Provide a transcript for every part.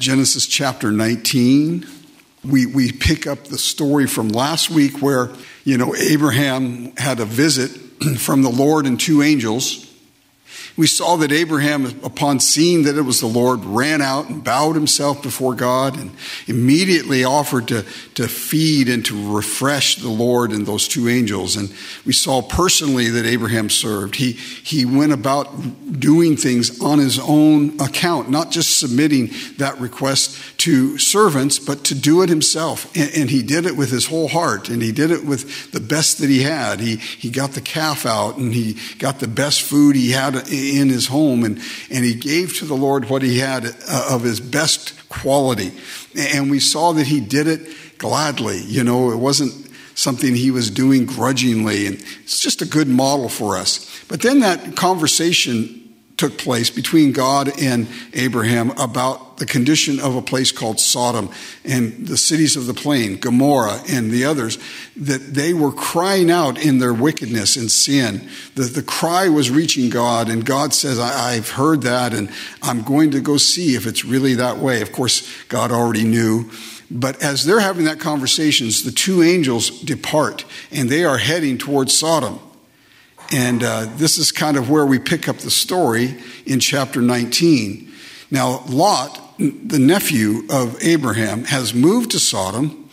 Genesis chapter 19. We pick up the story from last week where, Abraham had a visit from the Lord and two angels. We saw that Abraham, upon seeing that it was the Lord, ran out and bowed himself before God and immediately offered to feed and to refresh the Lord and those two angels. And we saw personally that Abraham served. He went about doing things on his own account, not just submitting that request to servants, but to do it himself. And he did it with his whole heart, and he did it with the best that he had. He got the calf out, and he got the best food he had in his home, and he gave to the Lord what he had of his best quality. And we saw that he did it gladly. It wasn't something he was doing grudgingly, and it's just a good model for us. But then that conversation took place between God and Abraham about the condition of a place called Sodom and the cities of the plain, Gomorrah and the others, that they were crying out in their wickedness and sin. The cry was reaching God, and God says, I've heard that, and I'm going to go see if it's really that way. Of course, God already knew. But as they're having that conversation, the two angels depart, and they are heading towards Sodom. And this is kind of where we pick up the story in chapter 19. Now, Lot, the nephew of Abraham, has moved to Sodom.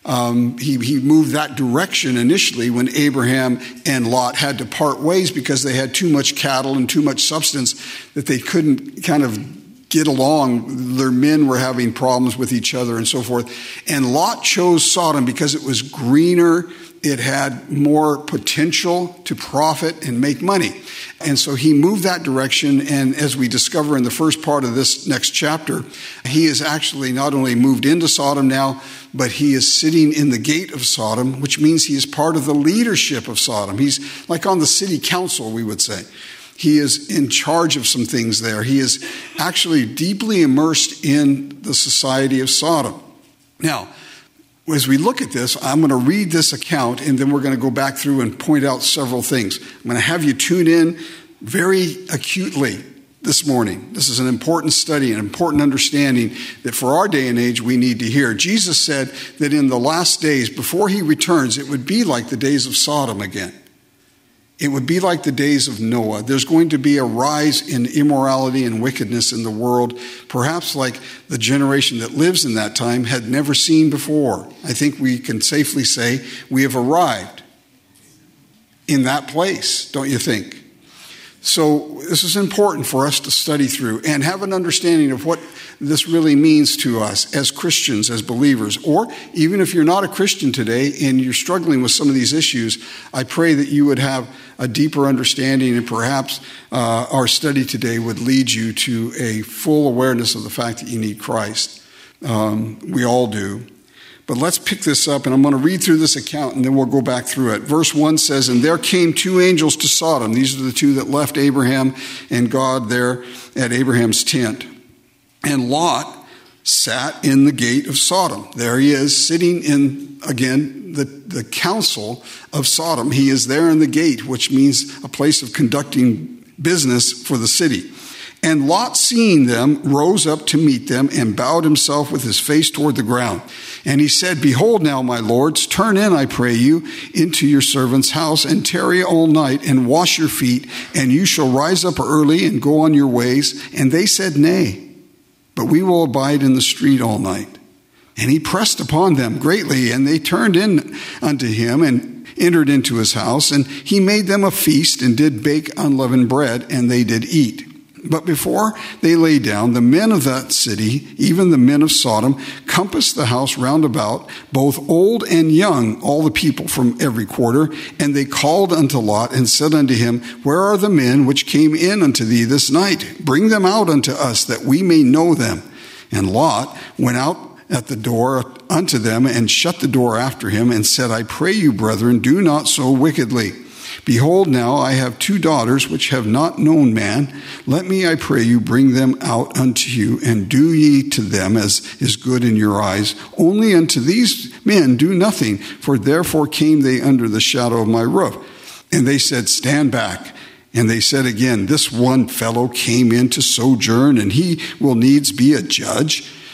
He moved that direction initially when Abraham and Lot had to part ways because they had too much cattle and too much substance that they couldn't kind of get along. Their men were having problems with each other and so forth. And Lot chose Sodom because it was greener. It had more potential to profit and make money. And so he moved that direction. And as we discover in the first part of this next chapter, he is actually not only moved into Sodom now, but he is sitting in the gate of Sodom, which means he is part of the leadership of Sodom. He's like on the city council, we would say. He is in charge of some things there. He is actually deeply immersed in the society of Sodom. Now, as we look at this, I'm going to read this account, and then we're going to go back through and point out several things. I'm going to have you tune in very acutely this morning. This is an important study, an important understanding that for our day and age we need to hear. Jesus said that in the last days, before he returns, it would be like the days of Sodom again. It would be like the days of Noah. There's going to be a rise in immorality and wickedness in the world, perhaps like the generation that lives in that time had never seen before. I think we can safely say we have arrived in that place, don't you think? So this is important for us to study through and have an understanding of what this really means to us as Christians, as believers. Or even if you're not a Christian today and you're struggling with some of these issues, I pray that you would have a deeper understanding, and perhaps our study today would lead you to a full awareness of the fact that you need Christ. We all do. But let's pick this up, and I'm going to read through this account, and then we'll go back through it. Verse 1 says, "And there came two angels to Sodom." These are the two that left Abraham and God there at Abraham's tent. "And Lot sat in the gate of Sodom." There he is, sitting in, again, the council of Sodom. He is there in the gate, which means a place of conducting business for the city. "And Lot, seeing them, rose up to meet them and bowed himself with his face toward the ground. And he said, 'Behold now, my lords, turn in, I pray you, into your servant's house, and tarry all night, and wash your feet, and you shall rise up early and go on your ways.' And they said, 'Nay, but we will abide in the street all night.' And he pressed upon them greatly, and they turned in unto him and entered into his house. And he made them a feast, and did bake unleavened bread, and they did eat. But before they lay down, the men of that city, even the men of Sodom, compassed the house round about, both old and young, all the people from every quarter. And they called unto Lot, and said unto him, 'Where are the men which came in unto thee this night? Bring them out unto us, that we may know them.' And Lot went out at the door unto them, and shut the door after him, and said, 'I pray you, brethren, do not so wickedly. Behold, now I have two daughters which have not known man. Let me, I pray you, bring them out unto you, and do ye to them as is good in your eyes. Only unto these men do nothing, for therefore came they under the shadow of my roof.' And they said, 'Stand back.' And they said again, 'This one fellow came in to sojourn, and he will needs be a judge.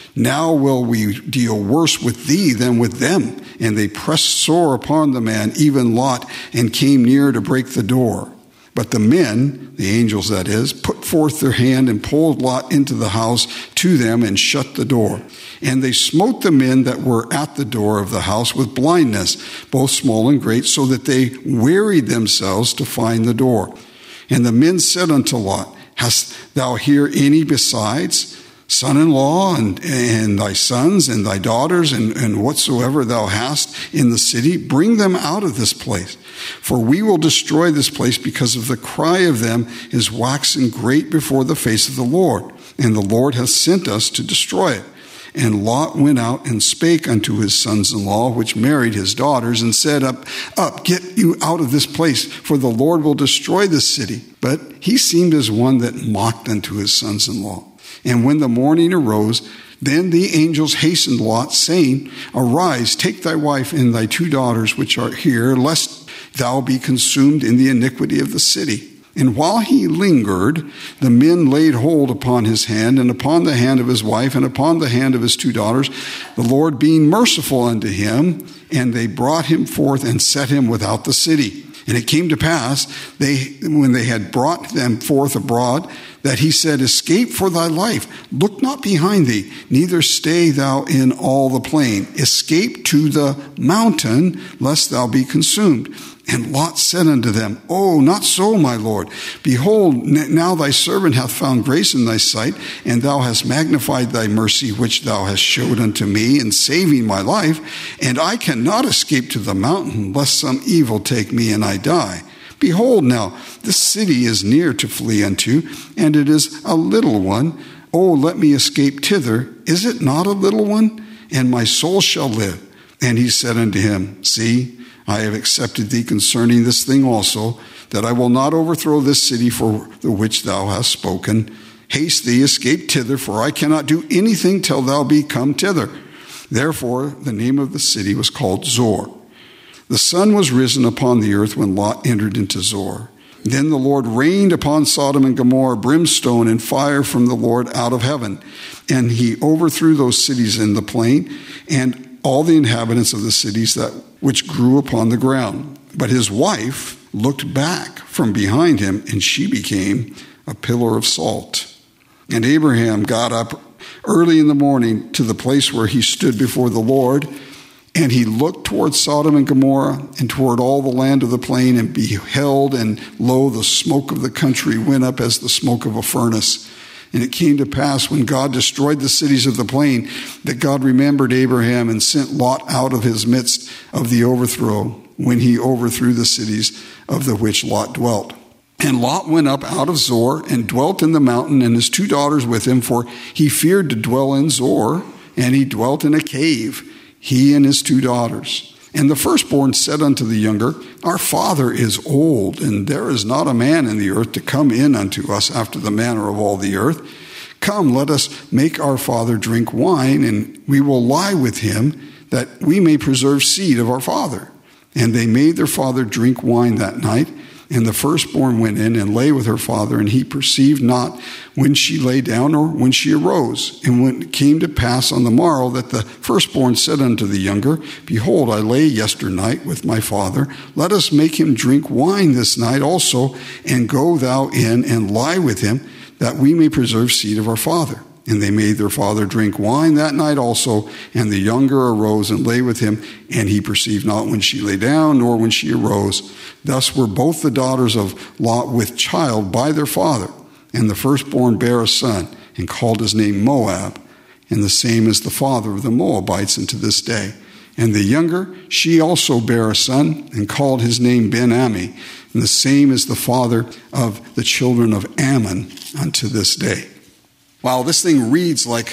Now will we deal worse with thee than with them. And they pressed sore upon the man, even Lot, and came near to break the door. But the men, the angels that is, put forth their hand and pulled Lot into the house to them and shut the door. And they smote the men that were at the door of the house with blindness, both small and great, so that they wearied themselves to find the door. And the men said unto Lot, Hast thou here any besides son-in-law and thy sons and thy daughters and whatsoever thou hast in the city? Bring them out of this place. For we will destroy this place, because of the cry of them is waxen great before the face of the Lord. And the Lord hath sent us to destroy it. And Lot went out and spake unto his sons-in-law, which married his daughters, and said, Up, get you out of this place, for the Lord will destroy this city. But he seemed as one that mocked unto his sons-in-law. And when the morning arose, then the angels hastened Lot, saying, Arise, take thy wife and thy 2 daughters which are here, lest thou be consumed in the iniquity of the city. And while he lingered, the men laid hold upon his hand, and upon the hand of his wife, and upon the hand of his 2 daughters, the Lord being merciful unto him, and they brought him forth and set him without the city. And it came to pass, when they had brought them forth abroad, that he said, Escape for thy life. Look not behind thee, neither stay thou in all the plain. Escape to the mountain, lest thou be consumed. And Lot said unto them, Oh, not so, my Lord. Behold, now thy servant hath found grace in thy sight, and thou hast magnified thy mercy, which thou hast showed unto me in saving my life. And I cannot escape to the mountain, lest some evil take me and I die. Behold now, this city is near to flee unto, and it is a little one. Oh, let me escape thither. Is it not a little one? And my soul shall live. And he said unto him, See, I have accepted thee concerning this thing also, that I will not overthrow this city for the which thou hast spoken. Haste thee, escape thither, for I cannot do anything till thou be come thither. Therefore the name of the city was called Zor. The sun was risen upon the earth when Lot entered into Zor. Then the Lord rained upon Sodom and Gomorrah brimstone and fire from the Lord out of heaven. And he overthrew those cities in the plain, and all the inhabitants of the cities which grew upon the ground. But his wife looked back from behind him, and she became a pillar of salt. And Abraham got up early in the morning to the place where he stood before the Lord, and he looked toward Sodom and Gomorrah and toward all the land of the plain, and beheld, and lo, the smoke of the country went up as the smoke of a furnace. And it came to pass, when God destroyed the cities of the plain, that God remembered Abraham and sent Lot out of his midst of the overthrow, when he overthrew the cities of the which Lot dwelt. And Lot went up out of Zor and dwelt in the mountain, and his 2 daughters with him, for he feared to dwell in Zor, and he dwelt in a cave, he and his 2 daughters. And the firstborn said unto the younger, Our father is old, and there is not a man in the earth to come in unto us after the manner of all the earth. Come, let us make our father drink wine, and we will lie with him, that we may preserve seed of our father. And they made their father drink wine that night. And the firstborn went in and lay with her father, and he perceived not when she lay down or when she arose. And when it came to pass on the morrow that the firstborn said unto the younger, Behold, I lay yesternight with my father. Let us make him drink wine this night also, and go thou in and lie with him, that we may preserve seed of our father. And they made their father drink wine that night also, and the younger arose and lay with him, and he perceived not when she lay down, nor when she arose. Thus were both the daughters of Lot with child by their father. And the firstborn bare a son, and called his name Moab, and the same is the father of the Moabites unto this day. And the younger, she also bare a son, and called his name Ben-Ammi, and the same is the father of the children of Ammon unto this day. Wow, this thing reads like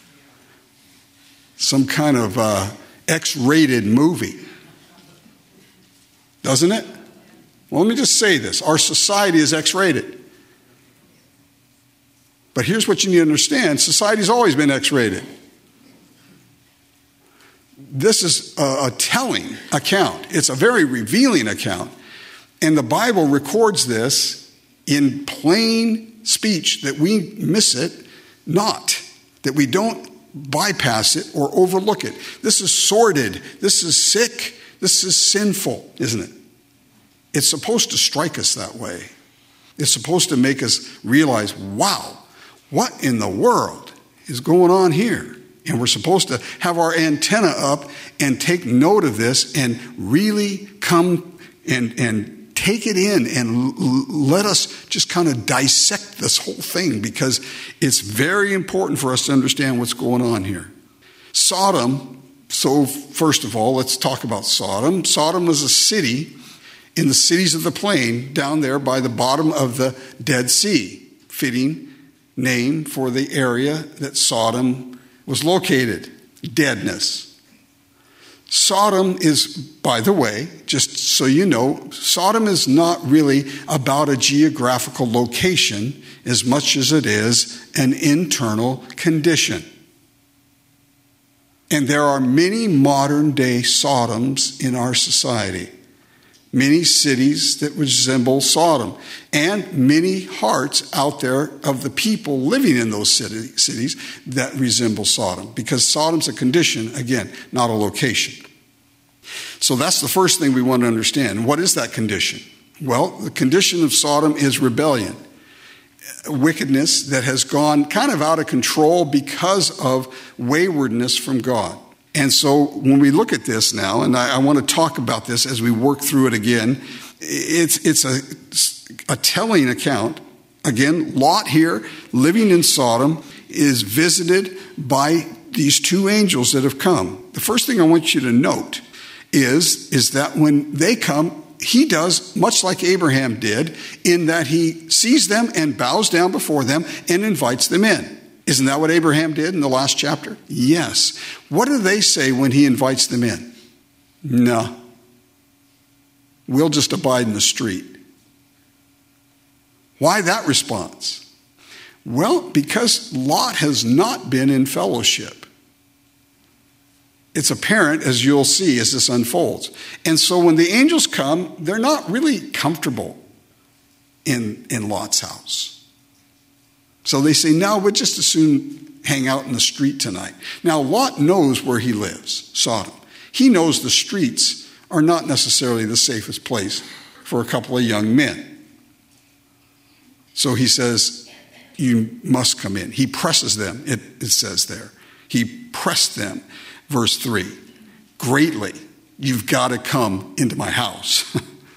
some kind of X-rated movie, doesn't it? Well, let me just say this. Our society is X-rated. But here's what you need to understand. Society's always been X-rated. This is a telling account. It's a very revealing account. And the Bible records this in plain speech, that we miss it not, that we don't bypass it or overlook it. This is sordid. This is sick. This is sinful, isn't it? It's supposed to strike us that way. It's supposed to make us realize, wow, what in the world is going on here? And we're supposed to have our antenna up and take note of this and really come and take it in and let us just kind of dissect this whole thing, because it's very important for us to understand what's going on here. Sodom, so first of all, let's talk about Sodom. Sodom was a city in the cities of the plain down there by the bottom of the Dead Sea. Fitting name for the area that Sodom was located. Deadness. Sodom is, by the way, just so you know, Sodom is not really about a geographical location as much as it is an internal condition. And there are many modern day Sodoms in our society. Many cities that resemble Sodom, and many hearts out there of the people living in those cities that resemble Sodom, because Sodom's a condition, again, not a location. So that's the first thing we want to understand. What is that condition? Well, the condition of Sodom is rebellion, wickedness that has gone kind of out of control because of waywardness from God. And so when we look at this now, and I want to talk about this as we work through it again, it's a telling account. Again, Lot here, living in Sodom, is visited by these two angels that have come. The first thing I want you to note is that when they come, he does much like Abraham did, in that he sees them and bows down before them and invites them in. Isn't that what Abraham did in the last chapter? Yes. What do they say when he invites them in? No. We'll just abide in the street. Why that response? Well, because Lot has not been in fellowship. It's apparent, as you'll see as this unfolds. And so when the angels come, they're not really comfortable in Lot's house. So they say, no, we'll just as soon hang out in the street tonight. Now, Lot knows where he lives, Sodom. He knows the streets are not necessarily the safest place for a couple of young men. So he says, you must come in. He presses them, it says there. He pressed them, verse 3, greatly. You've got to come into my house.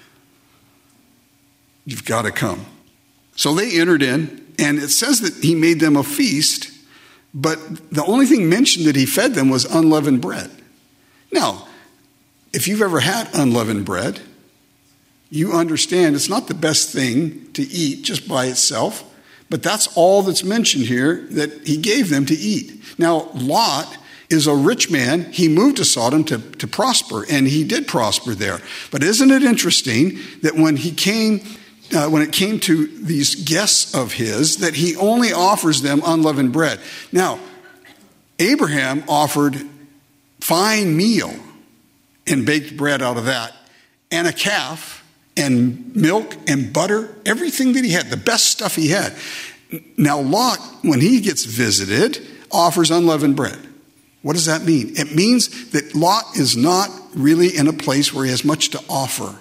You've got to come. So they entered in. And it says that he made them a feast, but the only thing mentioned that he fed them was unleavened bread. Now, if you've ever had unleavened bread, you understand it's not the best thing to eat just by itself, but that's all that's mentioned here that he gave them to eat. Now, Lot is a rich man. He moved to Sodom to prosper, and he did prosper there. But isn't it interesting that when it came to these guests of his, that he only offers them unleavened bread. Now, Abraham offered fine meal and baked bread out of that, and a calf, and milk and butter, everything that he had, the best stuff he had. Now, Lot, when he gets visited, offers unleavened bread. What does that mean? It means that Lot is not really in a place where he has much to offer.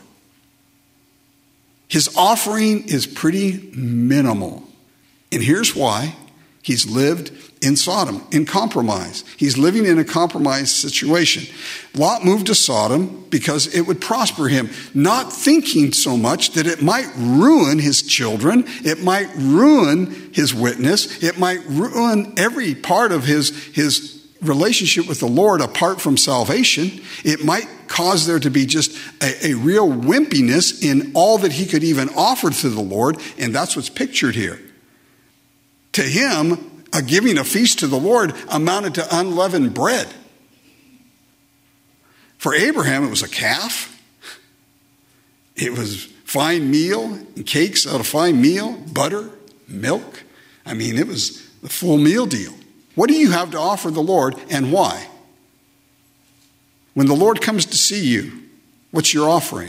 His offering is pretty minimal. And here's why. He's lived in Sodom, in compromise. He's living in a compromised situation. Lot moved to Sodom because it would prosper him, not thinking so much that it might ruin his children, it might ruin his witness, it might ruin every part of his relationship with the Lord apart from salvation. It might cause there to be just a real wimpiness in all that he could even offer to the Lord, and that's what's pictured here. To him, giving a feast to the Lord amounted to unleavened bread. For Abraham, it was a calf. It was fine meal, and cakes out of fine meal, butter, milk. I mean, it was the full meal deal. What do you have to offer the Lord, and why? When the Lord comes to see you, what's your offering?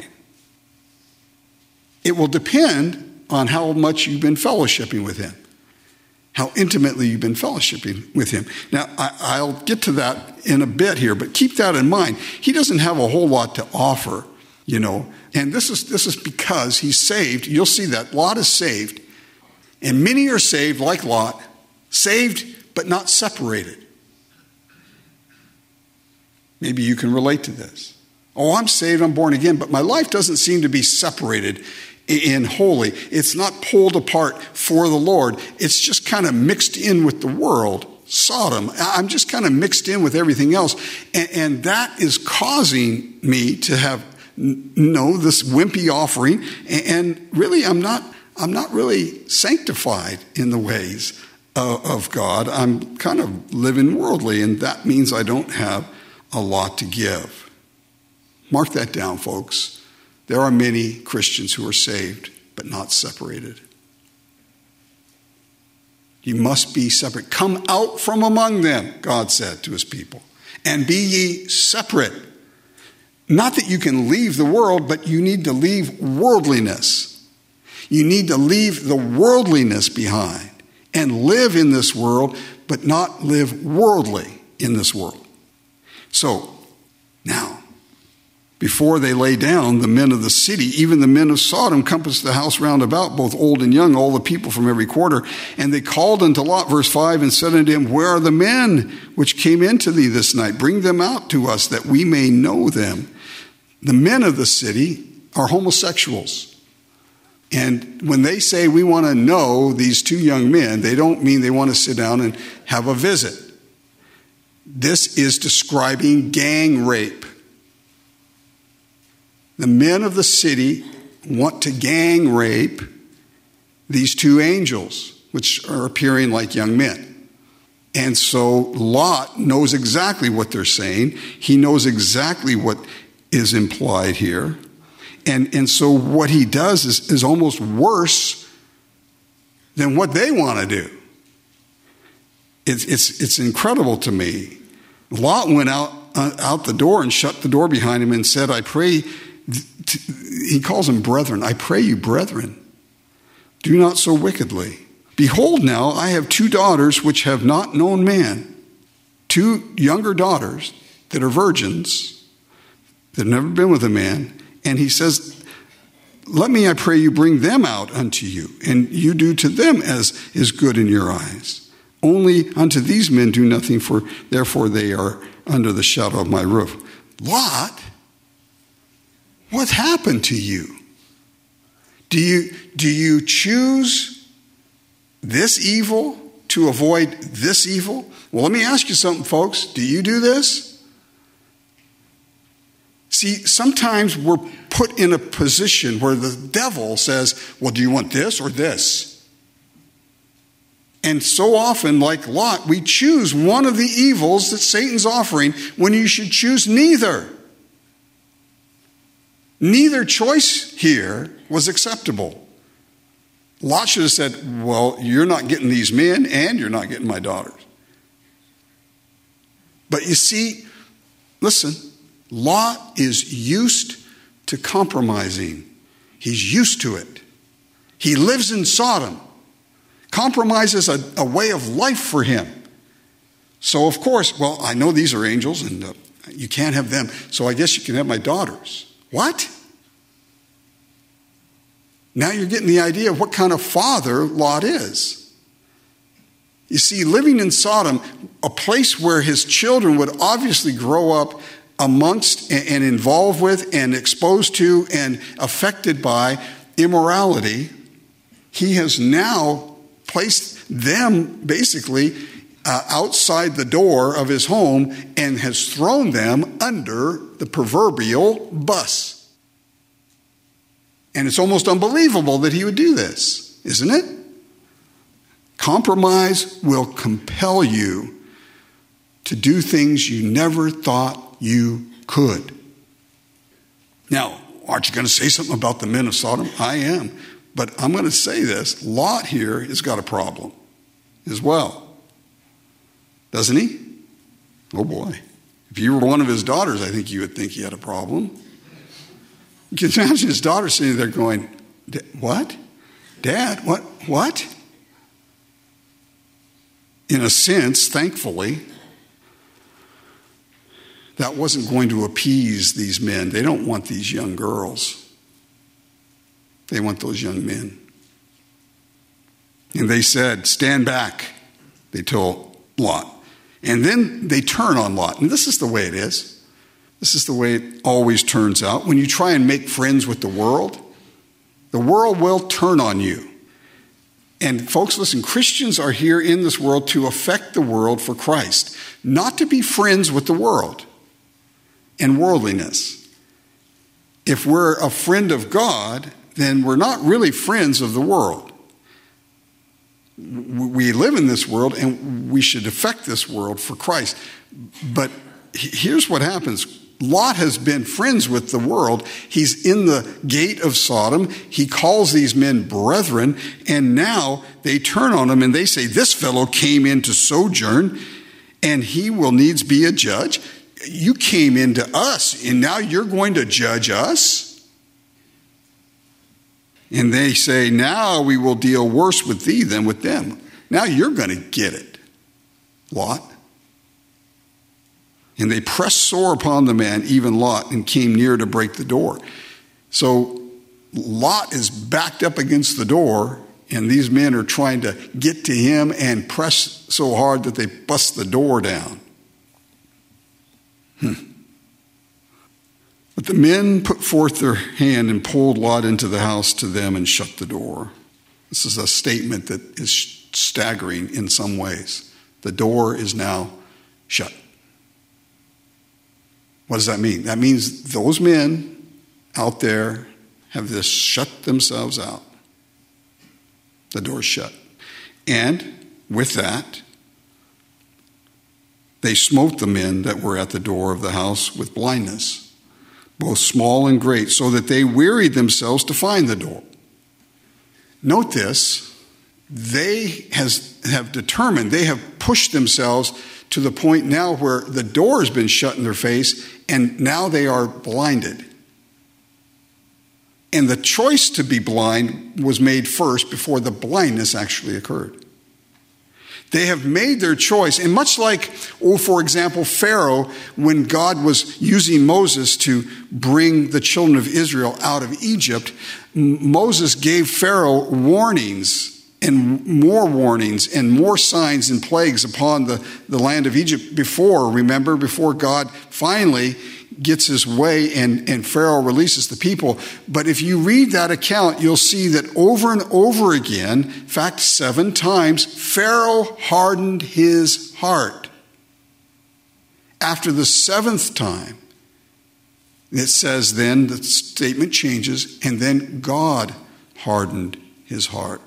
It will depend on how much you've been fellowshipping with him, how intimately you've been fellowshipping with him. Now, I'll get to that in a bit here, but keep that in mind. He doesn't have a whole lot to offer, and this is because he's saved. You'll see that Lot is saved, and many are saved like Lot, saved but not separated. Maybe you can relate to this. Oh, I'm saved, I'm born again, but my life doesn't seem to be separated in holy. It's not pulled apart for the Lord. It's just kind of mixed in with the world. Sodom. I'm just kind of mixed in with everything else. And that is causing me to have this wimpy offering. And really, I'm not really sanctified in the ways of God. I'm kind of living worldly, and that means I don't have a lot to give. Mark that down, folks. There are many Christians who are saved, but not separated. You must be separate. Come out from among them, God said to his people, and be ye separate. Not that you can leave the world, but you need to leave worldliness. You need to leave the worldliness behind and live in this world, but not live worldly in this world. So, now, before they lay down, the men of the city, even the men of Sodom, compassed the house round about, both old and young, all the people from every quarter. And they called unto Lot, verse 5, and said unto him, Where are the men which came into thee this night? Bring them out to us, that we may know them. The men of the city are homosexuals. And when they say we want to know these two young men, they don't mean they want to sit down and have a visit. This is describing gang rape. The men of the city want to gang rape these two angels, which are appearing like young men. And so Lot knows exactly what they're saying. He knows exactly what is implied here. And so what he does is almost worse than what they want to do. It's incredible to me. Lot went out the door and shut the door behind him and said, I pray, he calls them brethren, I pray you, brethren, do not so wickedly. Behold now, I have two daughters which have not known man, two younger daughters that are virgins, that have never been with a man. And he says, let me, I pray you, bring them out unto you, and you do to them as is good in your eyes. Only unto these men do nothing, for therefore they are under the shadow of my roof. Lot, what happened to you? Do you choose this evil to avoid this evil? Well, let me ask you something, folks. Do you do this? See, sometimes we're put in a position where the devil says, well, do you want this or this? And so often, like Lot, we choose one of the evils that Satan's offering when you should choose neither. Neither choice here was acceptable. Lot should have said, well, you're not getting these men and you're not getting my daughters. But you see, listen, Lot is used to compromising. He's used to it. He lives in Sodom. Compromise is a way of life for him. So, of course, well, I know these are angels and you can't have them, so I guess you can have my daughters. What? Now you're getting the idea of what kind of father Lot is. You see, living in Sodom, a place where his children would obviously grow up amongst and involved with and exposed to and affected by immorality, he has now placed them basically outside the door of his home and has thrown them under the proverbial bus. And it's almost unbelievable that he would do this, isn't it? Compromise will compel you to do things you never thought you could. Now, aren't you going to say something about the men of Sodom? I am. But I'm going to say this. Lot here has got a problem as well. Doesn't he? Oh boy. If you were one of his daughters, I think you would think he had a problem. You can imagine his daughter sitting there going, what? Dad, what? in a sense, thankfully, that wasn't going to appease these men. They don't want these young girls. They want those young men. And they said, stand back, they told Lot. And then they turn on Lot. And this is the way it is. This is the way it always turns out. When you try and make friends with the world will turn on you. And folks, listen, Christians are here in this world to affect the world for Christ, not to be friends with the world and worldliness. If we're a friend of God, then we're not really friends of the world. We live in this world and we should affect this world for Christ. But here's what happens. Lot has been friends with the world. He's in the gate of Sodom. He calls these men brethren, and now they turn on him and they say, this fellow came in to sojourn, and he will needs be a judge. You came into us, and now you're going to judge us? And they say, now we will deal worse with thee than with them. Now you're going to get it, Lot. And they pressed sore upon the man, even Lot, and came near to break the door. So Lot is backed up against the door, and these men are trying to get to him and press so hard that they bust the door down. But the men put forth their hand and pulled Lot into the house to them and shut the door. This is a statement that is staggering in some ways. The door is now shut. What does that mean? That means those men out there have just shut themselves out. The door's shut. And with that, they smote the men that were at the door of the house with blindness, both small and great, so that they wearied themselves to find the door. Note this, they have determined, they have pushed themselves to the point now where the door has been shut in their face, and now they are blinded. And the choice to be blind was made first before the blindness actually occurred. They have made their choice. And much like, for example, Pharaoh, when God was using Moses to bring the children of Israel out of Egypt, Moses gave Pharaoh warnings and more signs and plagues upon the land of Egypt before God finally gets his way and Pharaoh releases the people. But if you read that account, you'll see that over and over again, in fact, 7 times, Pharaoh hardened his heart. After the 7th time, it says then, the statement changes, and then God hardened his heart.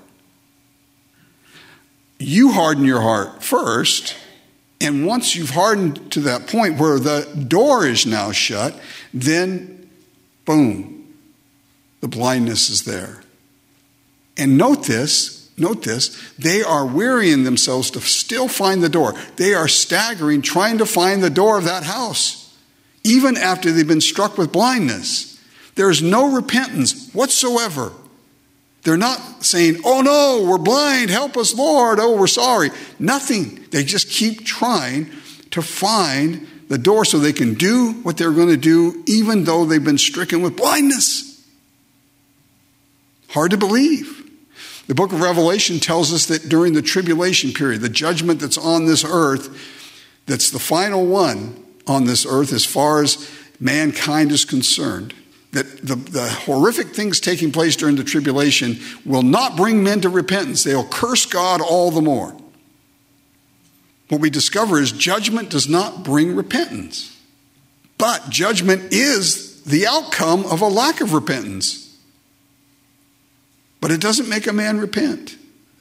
You harden your heart first, and once you've hardened to that point where the door is now shut, then, boom, the blindness is there. And note this, they are wearying themselves to still find the door. They are staggering, trying to find the door of that house, even after they've been struck with blindness. There's no repentance whatsoever. They're not saying, oh no, we're blind, help us, Lord, oh, we're sorry. Nothing. They just keep trying to find the door so they can do what they're going to do, even though they've been stricken with blindness. Hard to believe. The book of Revelation tells us that during the tribulation period, the judgment that's on this earth, that's the final one on this earth as far as mankind is concerned, that the horrific things taking place during the tribulation will not bring men to repentance. They'll curse God all the more. What we discover is judgment does not bring repentance. But judgment is the outcome of a lack of repentance. But it doesn't make a man repent.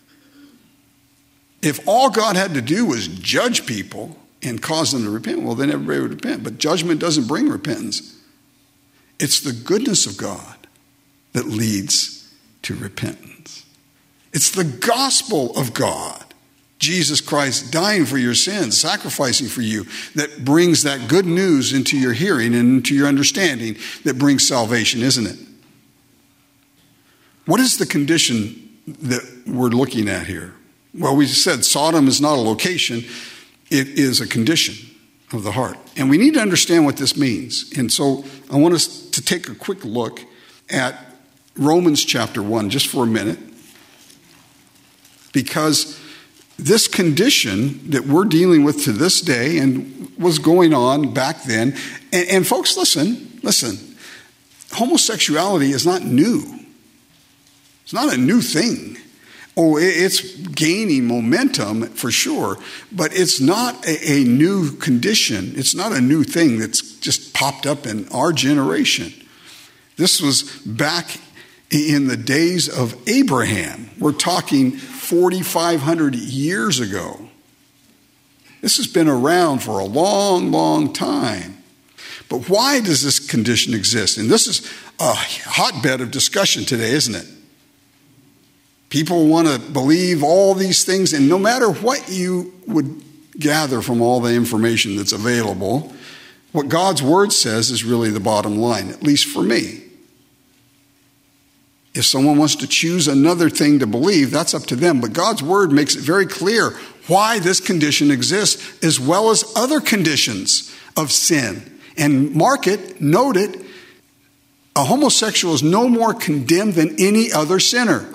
If all God had to do was judge people and cause them to repent, well, then everybody would repent. But judgment doesn't bring repentance. It's the goodness of God that leads to repentance. It's the gospel of God, Jesus Christ dying for your sins, sacrificing for you, that brings that good news into your hearing and into your understanding, that brings salvation, isn't it? What is the condition that we're looking at here? Well, we said Sodom is not a location. It is a condition of the heart. And we need to understand what this means. And so I want us to take a quick look at Romans chapter 1 just for a minute. Because this condition that we're dealing with to this day and was going on back then, and folks, listen, homosexuality is not new. It's not a new thing. Oh, it's gaining momentum for sure, but it's not a new condition. It's not a new thing that's just popped up in our generation. This was back in the days of Abraham. We're talking 4,500 years ago. This has been around for a long, long time. But why does this condition exist? And this is a hotbed of discussion today, isn't it? People want to believe all these things, and no matter what you would gather from all the information that's available, what God's word says is really the bottom line, at least for me. If someone wants to choose another thing to believe, that's up to them. But God's word makes it very clear why this condition exists, as well as other conditions of sin. And mark it, note it, a homosexual is no more condemned than any other sinner.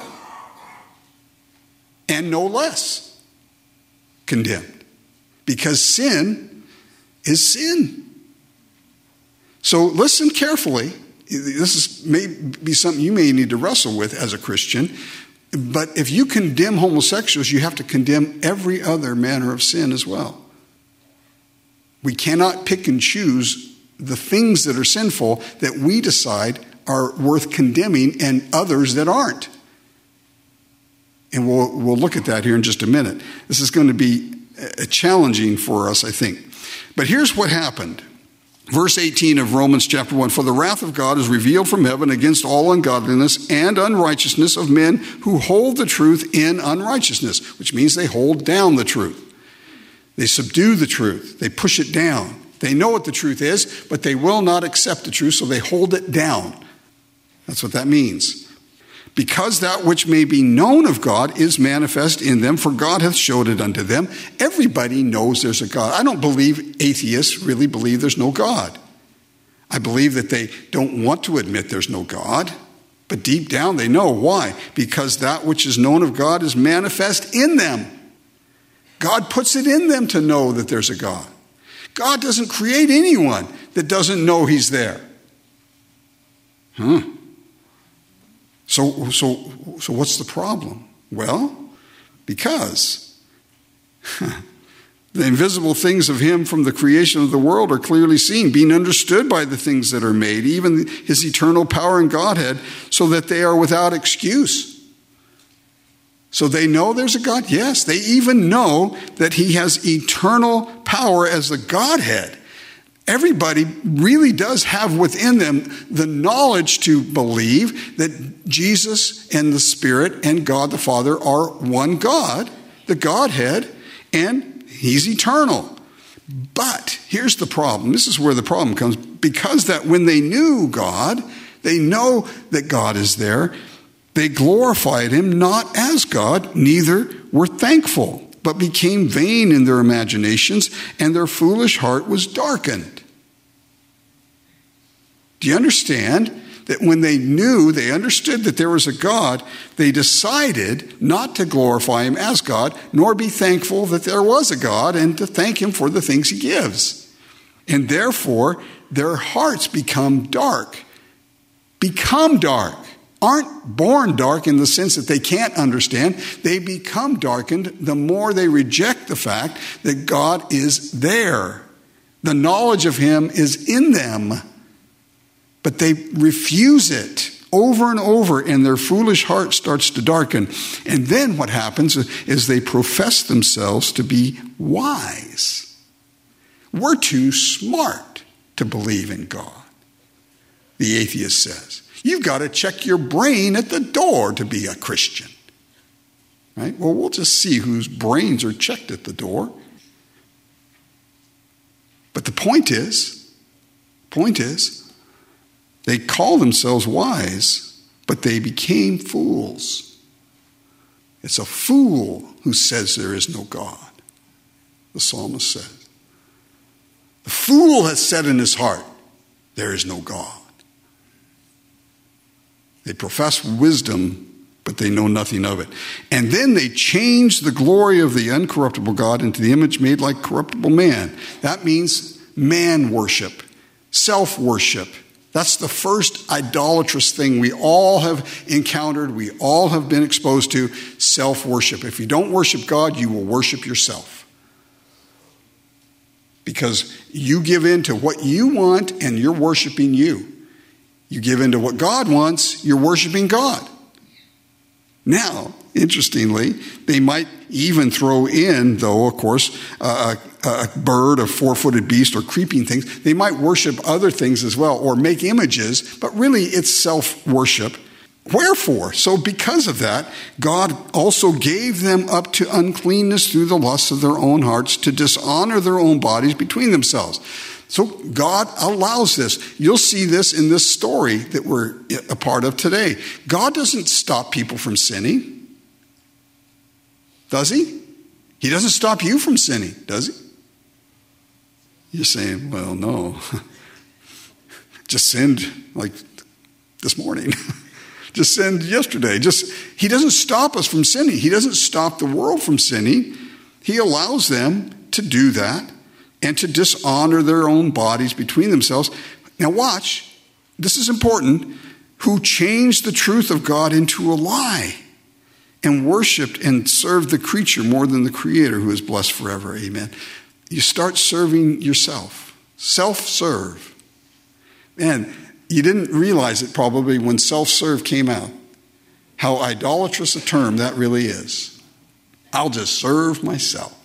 And no less condemned. Because sin is sin. So listen carefully. This may be something you may need to wrestle with as a Christian. But if you condemn homosexuals, you have to condemn every other manner of sin as well. We cannot pick and choose the things that are sinful that we decide are worth condemning and others that aren't. And we'll look at that here in just a minute. This is going to be challenging for us, I think. But here's what happened. Verse 18 of Romans chapter 1, "For the wrath of God is revealed from heaven against all ungodliness and unrighteousness of men who hold the truth in unrighteousness," which means they hold down the truth. They subdue the truth. They push it down. They know what the truth is, but they will not accept the truth, so they hold it down. That's what that means. "Because that which may be known of God is manifest in them, for God hath showed it unto them." Everybody knows there's a God. I don't believe atheists really believe there's no God. I believe that they don't want to admit there's no God, but deep down they know. Why? Because that which is known of God is manifest in them. God puts it in them to know that there's a God. God doesn't create anyone that doesn't know he's there. So what's the problem? Well, because the invisible things of him from the creation of the world are clearly seen, being understood by the things that are made, even his eternal power and Godhead, so that they are without excuse. So they know there's a God? Yes. They even know that he has eternal power as the Godhead. Everybody really does have within them the knowledge to believe that Jesus and the Spirit and God the Father are one God, the Godhead, and he's eternal. But here's the problem. This is where the problem comes. Because that when they knew God, they know that God is there, they glorified him not as God, neither were thankful, but became vain in their imaginations, and their foolish heart was darkened. Do you understand that when they understood that there was a God, they decided not to glorify him as God, nor be thankful that there was a God, and to thank him for the things he gives. And therefore, their hearts become dark. Become dark. Aren't born dark in the sense that they can't understand. They become darkened the more they reject the fact that God is there. The knowledge of him is in them. But they refuse it over and over, and their foolish heart starts to darken. And then what happens is they profess themselves to be wise. We're too smart to believe in God, the atheist says. You've got to check your brain at the door to be a Christian. Right? Well, we'll just see whose brains are checked at the door. But the point is, they call themselves wise, but they became fools. It's a fool who says there is no God, the psalmist says. The fool has said in his heart, there is no God. They profess wisdom, but they know nothing of it. And then they change the glory of the uncorruptible God into the image made like corruptible man. That means man worship, self-worship. That's the first idolatrous thing we all have encountered, we all have been exposed to, self-worship. If you don't worship God, you will worship yourself. Because you give in to what you want and you're worshiping you. You give in to what God wants, you're worshiping God. Now, interestingly, they might even throw in, though, of course, a bird, a four-footed beast, or creeping things. They might worship other things as well, or make images, but really it's self-worship. Wherefore? So because of that, God also gave them up to uncleanness through the lusts of their own hearts, to dishonor their own bodies between themselves. So God allows this. You'll see this in this story that we're a part of today. God doesn't stop people from sinning. Does he? He doesn't stop you from sinning, does he? You're saying, well, no. Just sinned like this morning. Just sinned yesterday. He doesn't stop us from sinning. He doesn't stop the world from sinning. He allows them to do that and to dishonor their own bodies between themselves. Now watch, this is important, who changed the truth of God into a lie and worshiped and served the creature more than the Creator, who is blessed forever. Amen. You start serving yourself. Self-serve. Man, you didn't realize it probably when self-serve came out, how idolatrous a term that really is. I'll just serve myself.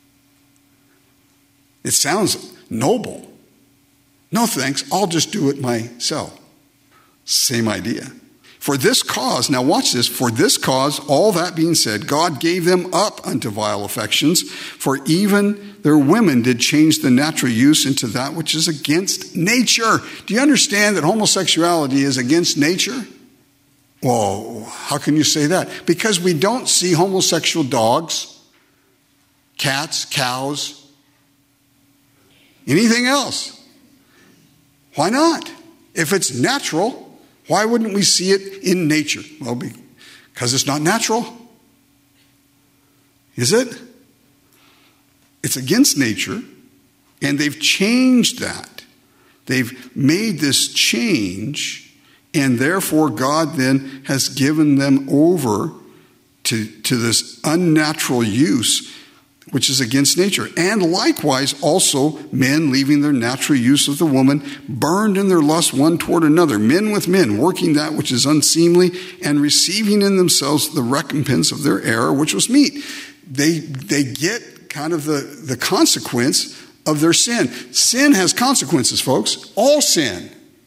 It sounds noble. No thanks, I'll just do it myself. Same idea. For this cause, now watch this, for this cause, all that being said, God gave them up unto vile affections, for even their women did change the natural use into that which is against nature. Do you understand that homosexuality is against nature? Well, how can you say that? Because we don't see homosexual dogs, cats, cows, anything else. Why not? If it's natural, why wouldn't we see it in nature? Well, because it's not natural. Is it? It's against nature, and they've changed that. They've made this change, and therefore God then has given them over to this unnatural use, which is against nature. And likewise, also, men leaving their natural use of the woman, burned in their lust one toward another, men with men, working that which is unseemly, and receiving in themselves the recompense of their error, which was meet. They get kind of the consequence of their sin. Sin has consequences, folks. All sin.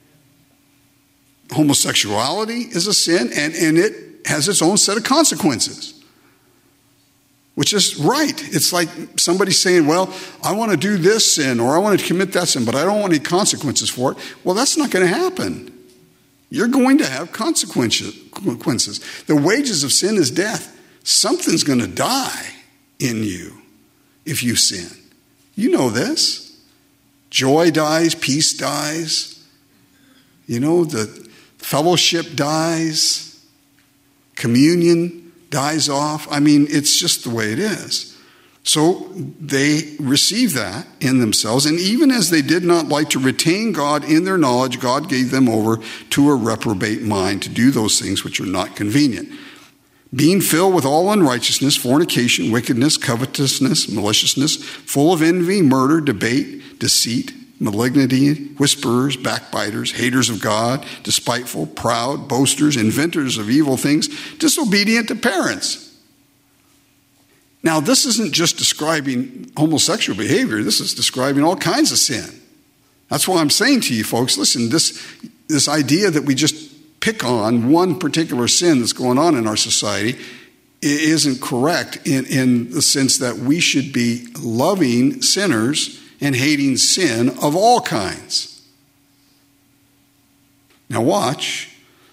Homosexuality is a sin, and it has its own set of consequences. Which is right. It's like somebody saying, well, I want to do this sin or I want to commit that sin, but I don't want any consequences for it. Well, that's not going to happen. You're going to have consequences. The wages of sin is death. Something's going to die in you if you sin. You know this. Joy dies, peace dies. You know, the fellowship dies, communion dies off. I mean, it's just the way it is. So they receive that in themselves. And even as they did not like to retain God in their knowledge, God gave them over to a reprobate mind to do those things which are not convenient. Being filled with all unrighteousness, fornication, wickedness, covetousness, maliciousness, full of envy, murder, debate, deceit, malignity, whisperers, backbiters, haters of God, despiteful, proud, boasters, inventors of evil things, disobedient to parents. Now, this isn't just describing homosexual behavior. This is describing all kinds of sin. That's why I'm saying to you folks, listen, this idea that we just pick on one particular sin that's going on in our society isn't correct in the sense that we should be loving sinners and hating sin of all kinds. Now watch.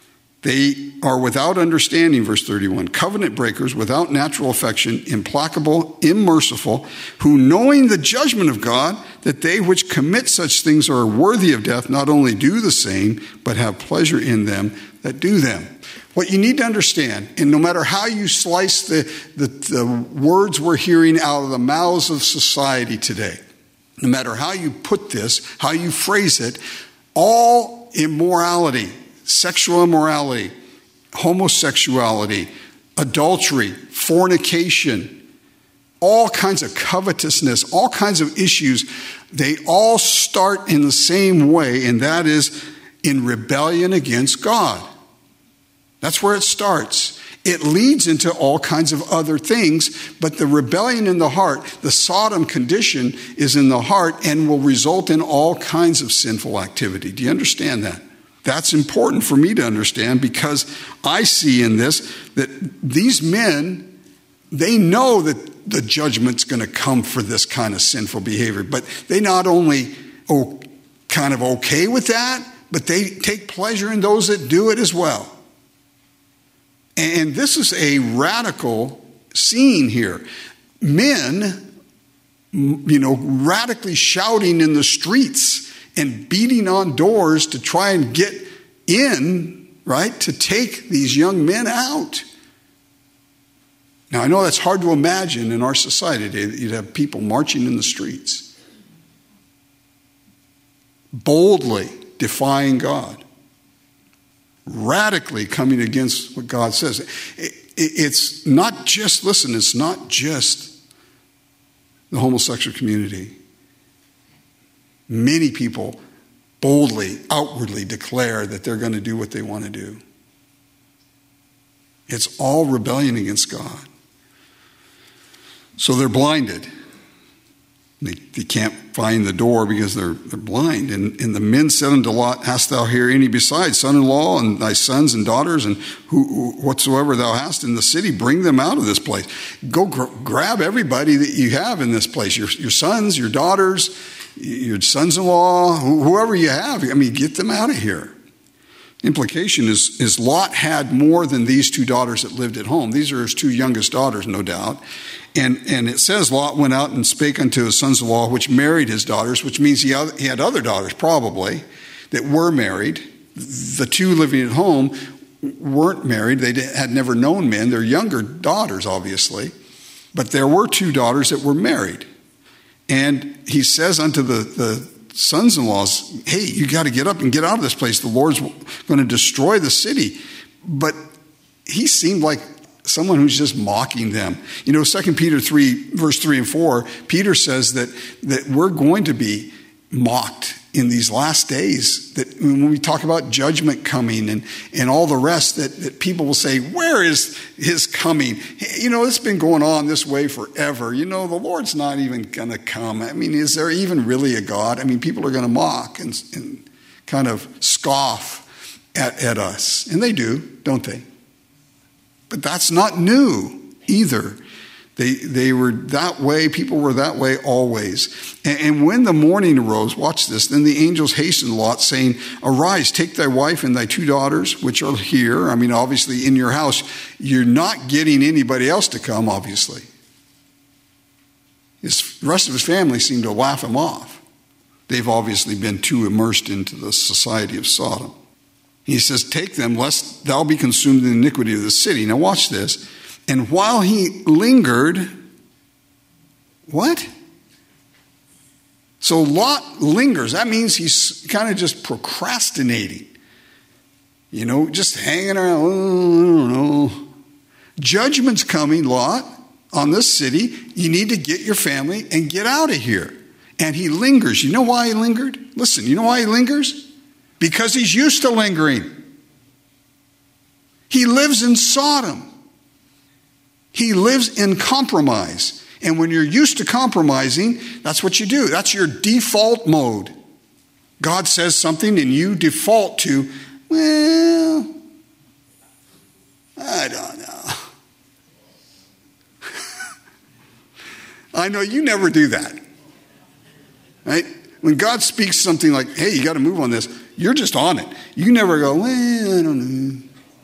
They are without understanding, verse 31, covenant breakers, without natural affection, implacable, unmerciful, who knowing the judgment of God, that they which commit such things are worthy of death, not only do the same, but have pleasure in them that do them. What you need to understand, and no matter how you slice the words we're hearing out of the mouths of society today, no matter how you put this, how you phrase it, all immorality, sexual immorality, homosexuality, adultery, fornication, all kinds of covetousness, all kinds of issues, they all start in the same way, and that is in rebellion against God. That's where it starts. It leads into all kinds of other things, but the rebellion in the heart, the Sodom condition is in the heart and will result in all kinds of sinful activity. Do you understand that? That's important for me to understand, because I see in this that these men, they know that the judgment's going to come for this kind of sinful behavior, but they not only kind of okay with that, but they take pleasure in those that do it as well. And this is a radical scene here. Men, radically shouting in the streets and beating on doors to try and get in, right, to take these young men out. Now, I know that's hard to imagine in our society today, that you'd have people marching in the streets, boldly defying God, radically coming against what God says. It's not just, listen, it's not just the homosexual community. Many people boldly, outwardly declare that they're going to do what they want to do. It's all rebellion against God. So they're blinded. They can't find the door because they're blind. And the men said unto Lot, hast thou here any besides son-in-law and thy sons and daughters and whatsoever thou hast in the city? Bring them out of this place. Go grab everybody that you have in this place. Your sons, your daughters, your sons-in-law, whoever you have. I mean, get them out of here. Implication is Lot had more than these two daughters that lived at home. These are his two youngest daughters, no doubt. And it says Lot went out and spake unto his sons-in-law, which married his daughters, which means he had other daughters probably that were married. The two living at home weren't married. They had never known men. They're younger daughters, obviously. But there were two daughters that were married. And he says unto the sons-in-laws, hey, you got to get up and get out of this place. The Lord's going to destroy the city. But he seemed like someone who's just mocking them. 2 Peter 3, verse 3 and 4, Peter says that we're going to be mocked in these last days. That when we talk about judgment coming and all the rest, that people will say, where is his coming? It's been going on this way forever. The Lord's not even going to come. I mean, is there even really a God? I mean, people are going to mock and kind of scoff at us. And they do, don't they? But that's not new either. They were that way. People were that way always. And when the morning arose, watch this, then the angels hastened Lot, saying, arise, take thy wife and thy two daughters, which are here. I mean, obviously in your house. You're not getting anybody else to come, obviously. The rest of his family seemed to laugh him off. They've obviously been too immersed into the society of Sodom. He says, take them, lest thou be consumed in the iniquity of the city. Now watch this. And while he lingered, what? So Lot lingers. That means he's kind of just procrastinating. Just hanging around. Oh, I don't know. Judgment's coming, Lot, on this city. You need to get your family and get out of here. And he lingers. You know why he lingered? Listen, you know why he lingers? Because he's used to lingering. He lives in Sodom. He lives in compromise. And when you're used to compromising, that's what you do. That's your default mode. God says something and you default to, well, I don't know. I know you never do that. Right? When God speaks something like, hey, you got to move on this, you're just on it. You never go, well, I don't know.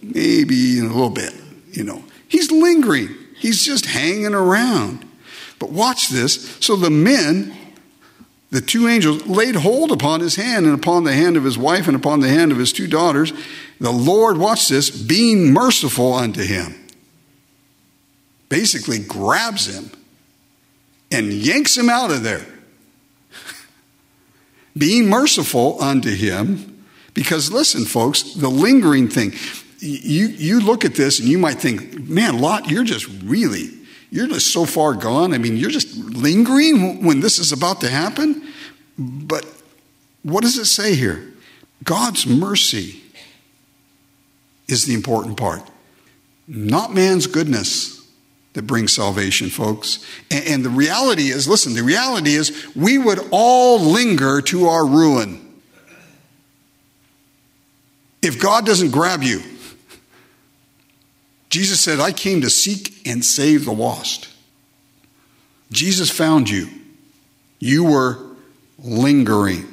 maybe in a little bit, He's lingering. He's just hanging around. But watch this. So the men, the two angels, laid hold upon his hand and upon the hand of his wife and upon the hand of his two daughters. The Lord, watch this, being merciful unto him, basically grabs him and yanks him out of there. Being merciful unto him, because listen, folks, the lingering thing, you look at this and you might think, man, Lot, you're just so far gone. I mean, you're just lingering when this is about to happen. But what does it say here? God's mercy is the important part. Not man's goodness that brings salvation, folks. And the reality is, listen, the reality is we would all linger to our ruin if God doesn't grab you. Jesus said, I came to seek and save the lost. Jesus found you. You were lingering.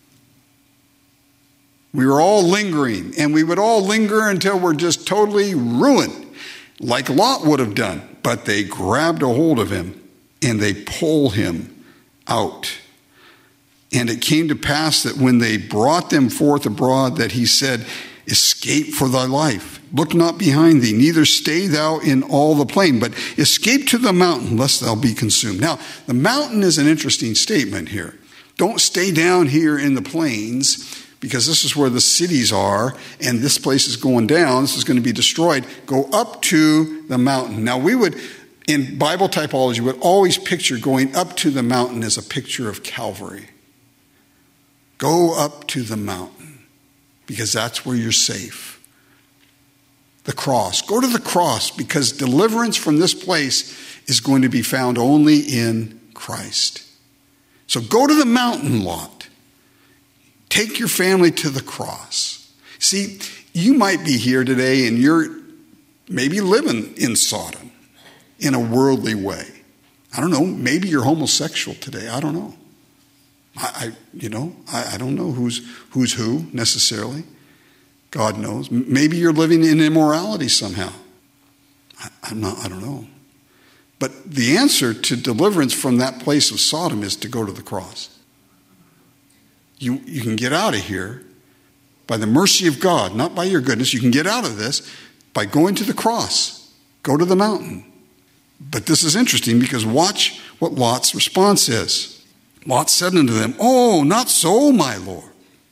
We were all lingering, and we would all linger until we're just totally ruined, like Lot would have done. But they grabbed a hold of him, and they pulled him out. And it came to pass that when they brought them forth abroad, that he said, escape for thy life. Look not behind thee, neither stay thou in all the plain, but escape to the mountain, lest thou be consumed. Now, the mountain is an interesting statement here. Don't stay down here in the plains, because this is where the cities are, and this place is going down. This is going to be destroyed. Go up to the mountain. Now, we would, in Bible typology, would always picture going up to the mountain as a picture of Calvary. Go up to the mountain, because that's where you're safe. The cross. Go to the cross, because deliverance from this place is going to be found only in Christ. So go to the mountain, Lot. Take your family to the cross. See, you might be here today and you're maybe living in Sodom in a worldly way. I don't know. Maybe you're homosexual today. I don't know. I don't know who's who necessarily. God knows. Maybe you're living in immorality somehow. I don't know. But the answer to deliverance from that place of Sodom is to go to the cross. You can get out of here by the mercy of God, not by your goodness. You can get out of this by going to the cross. Go to the mountain. But this is interesting, because watch what Lot's response is. Lot said unto them, oh, not so, my Lord.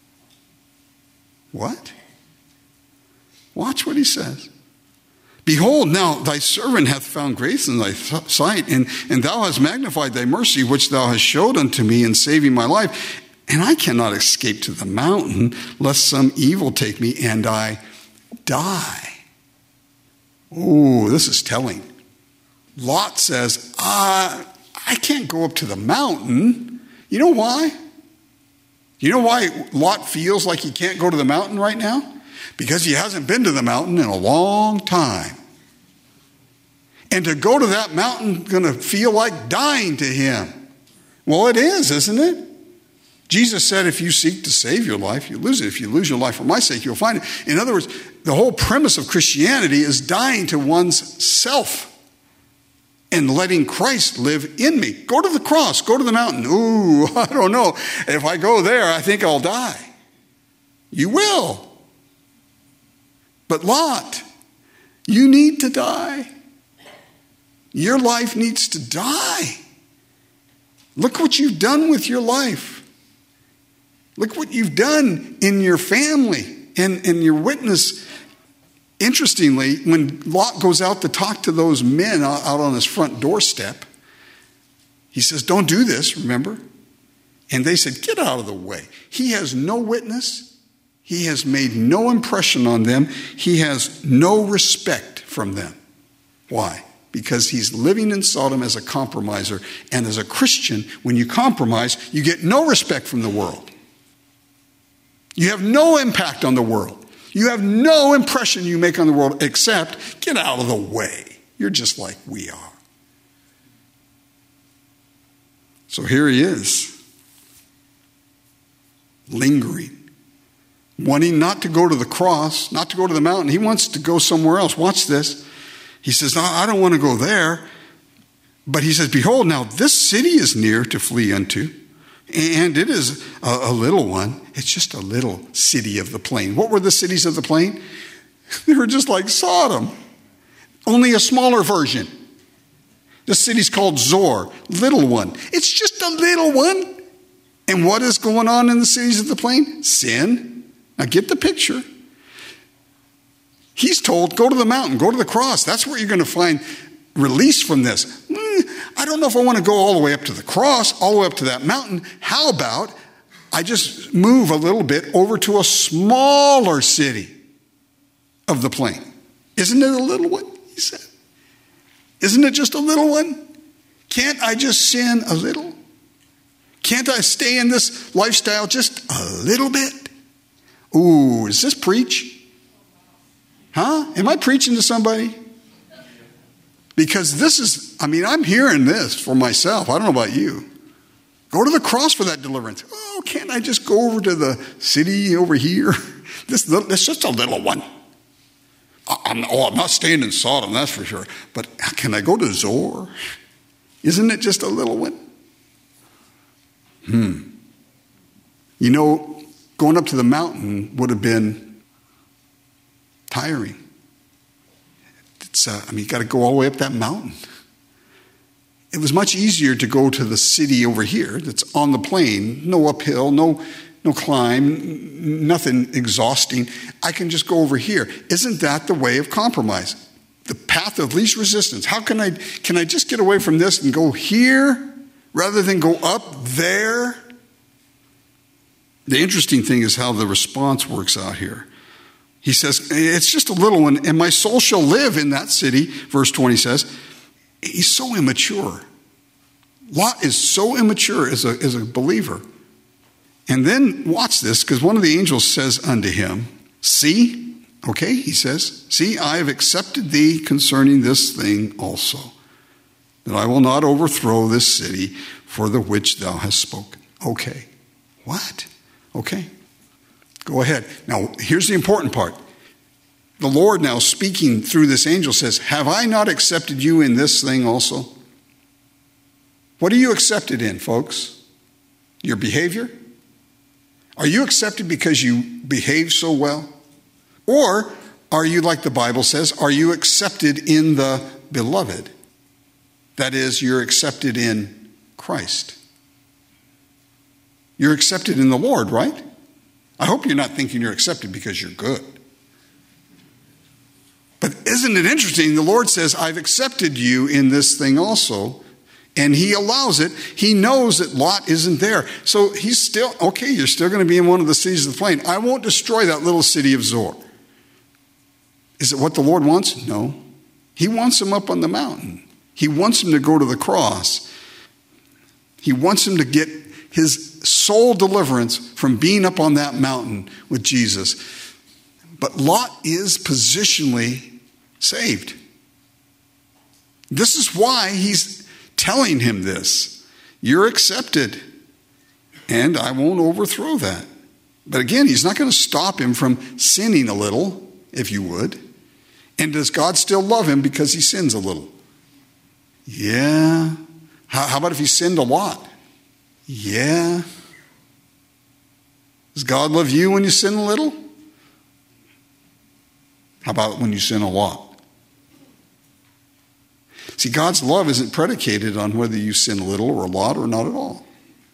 What? Watch what he says. Behold, now thy servant hath found grace in thy sight, and thou hast magnified thy mercy, which thou hast showed unto me in saving my life. And I cannot escape to the mountain, lest some evil take me and I die. Oh, this is telling. Lot says, I can't go up to the mountain. You know why? You know why Lot feels like he can't go to the mountain right now? Because he hasn't been to the mountain in a long time. And to go to that mountain is going to feel like dying to him. Well, it is, isn't it? Jesus said, if you seek to save your life, you lose it. If you lose your life for my sake, you'll find it. In other words, the whole premise of Christianity is dying to one's self and letting Christ live in me. Go to the cross. Go to the mountain. Ooh, I don't know. If I go there, I think I'll die. You will. But Lot, you need to die. Your life needs to die. Look what you've done with your life. Look what you've done in your family and your witness. Interestingly, when Lot goes out to talk to those men out on his front doorstep, he says, don't do this, remember? And they said, get out of the way. He has no witness. He has made no impression on them. He has no respect from them. Why? Because he's living in Sodom as a compromiser. And as a Christian, when you compromise, you get no respect from the world. You have no impact on the world. You have no impression you make on the world except get out of the way. You're just like we are. So here he is, lingering. wanting not to go to the cross, not to go to the mountain. He wants to go somewhere else. Watch this. He says, I don't want to go there. But he says, behold, now this city is near to flee unto, and it is a little one. It's just a little city of the plain. What were the cities of the plain? They were just like Sodom, only a smaller version. The city's called Zoar, little one. It's just a little one. And what is going on in the cities of the plain? Sin. Now get the picture. He's told, go to the mountain, go to the cross. That's where you're going to find release from this. I don't know if I want to go all the way up to the cross, all the way up to that mountain. How about I just move a little bit over to a smaller city of the plain? Isn't it a little one? He said. Isn't it just a little one? Can't I just sin a little? Can't I stay in this lifestyle just a little bit? Ooh, is this preach? Huh? Am I preaching to somebody? Because this is, I'm hearing this for myself. I don't know about you. Go to the cross for that deliverance. Oh, can't I just go over to the city over here? This is just a little one. I'm not staying in Sodom, that's for sure. But can I go to Zoar? Isn't it just a little one? You know, going up to the mountain would have been tiring. You got to go all the way up that mountain. It was much easier to go to the city over here that's on the plain, no uphill, no climb, nothing exhausting. I can just go over here. Isn't that the way of compromise? The path of least resistance. How can I just get away from this and go here rather than go up there? The interesting thing is how the response works out here. He says, it's just a little one, and my soul shall live in that city. Verse 20 says, he's so immature. Lot is so immature as a believer. And then watch this, because one of the angels says unto him, see, okay, he says, see, I have accepted thee concerning this thing also, that I will not overthrow this city for the which thou hast spoken. Okay. What? Okay. Go ahead. Now, here's the important part. The Lord now speaking through this angel says, have I not accepted you in this thing also? What are you accepted in, folks? Your behavior? Are you accepted because you behave so well? Or are you, like the Bible says, are you accepted in the beloved? That is, you're accepted in Christ. You're accepted in the Lord, right? I hope you're not thinking you're accepted because you're good. But isn't it interesting? The Lord says, I've accepted you in this thing also. And he allows it. He knows that Lot isn't there. So he's still, okay, you're still going to be in one of the cities of the plain. I won't destroy that little city of Zoar. Is it what the Lord wants? No. He wants him up on the mountain. He wants him to go to the cross. He wants him to get his soul deliverance from being up on that mountain with Jesus. But Lot is positionally saved. This is why he's telling him this. You're accepted, and I won't overthrow that. But again, he's not going to stop him from sinning a little, if you would. And does God still love him because he sins a little? Yeah. How about if he sinned a lot? Yeah. Does God love you when you sin a little? How about when you sin a lot? See, God's love isn't predicated on whether you sin a little or a lot or not at all.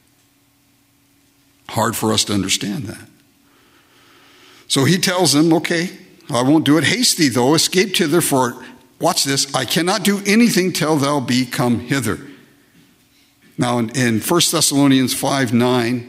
Hard for us to understand that. So he tells them, okay, I won't do it. Haste thee, though, escape hither, for, watch this, I cannot do anything till thou be come hither. Now, in 1 Thessalonians 5:9,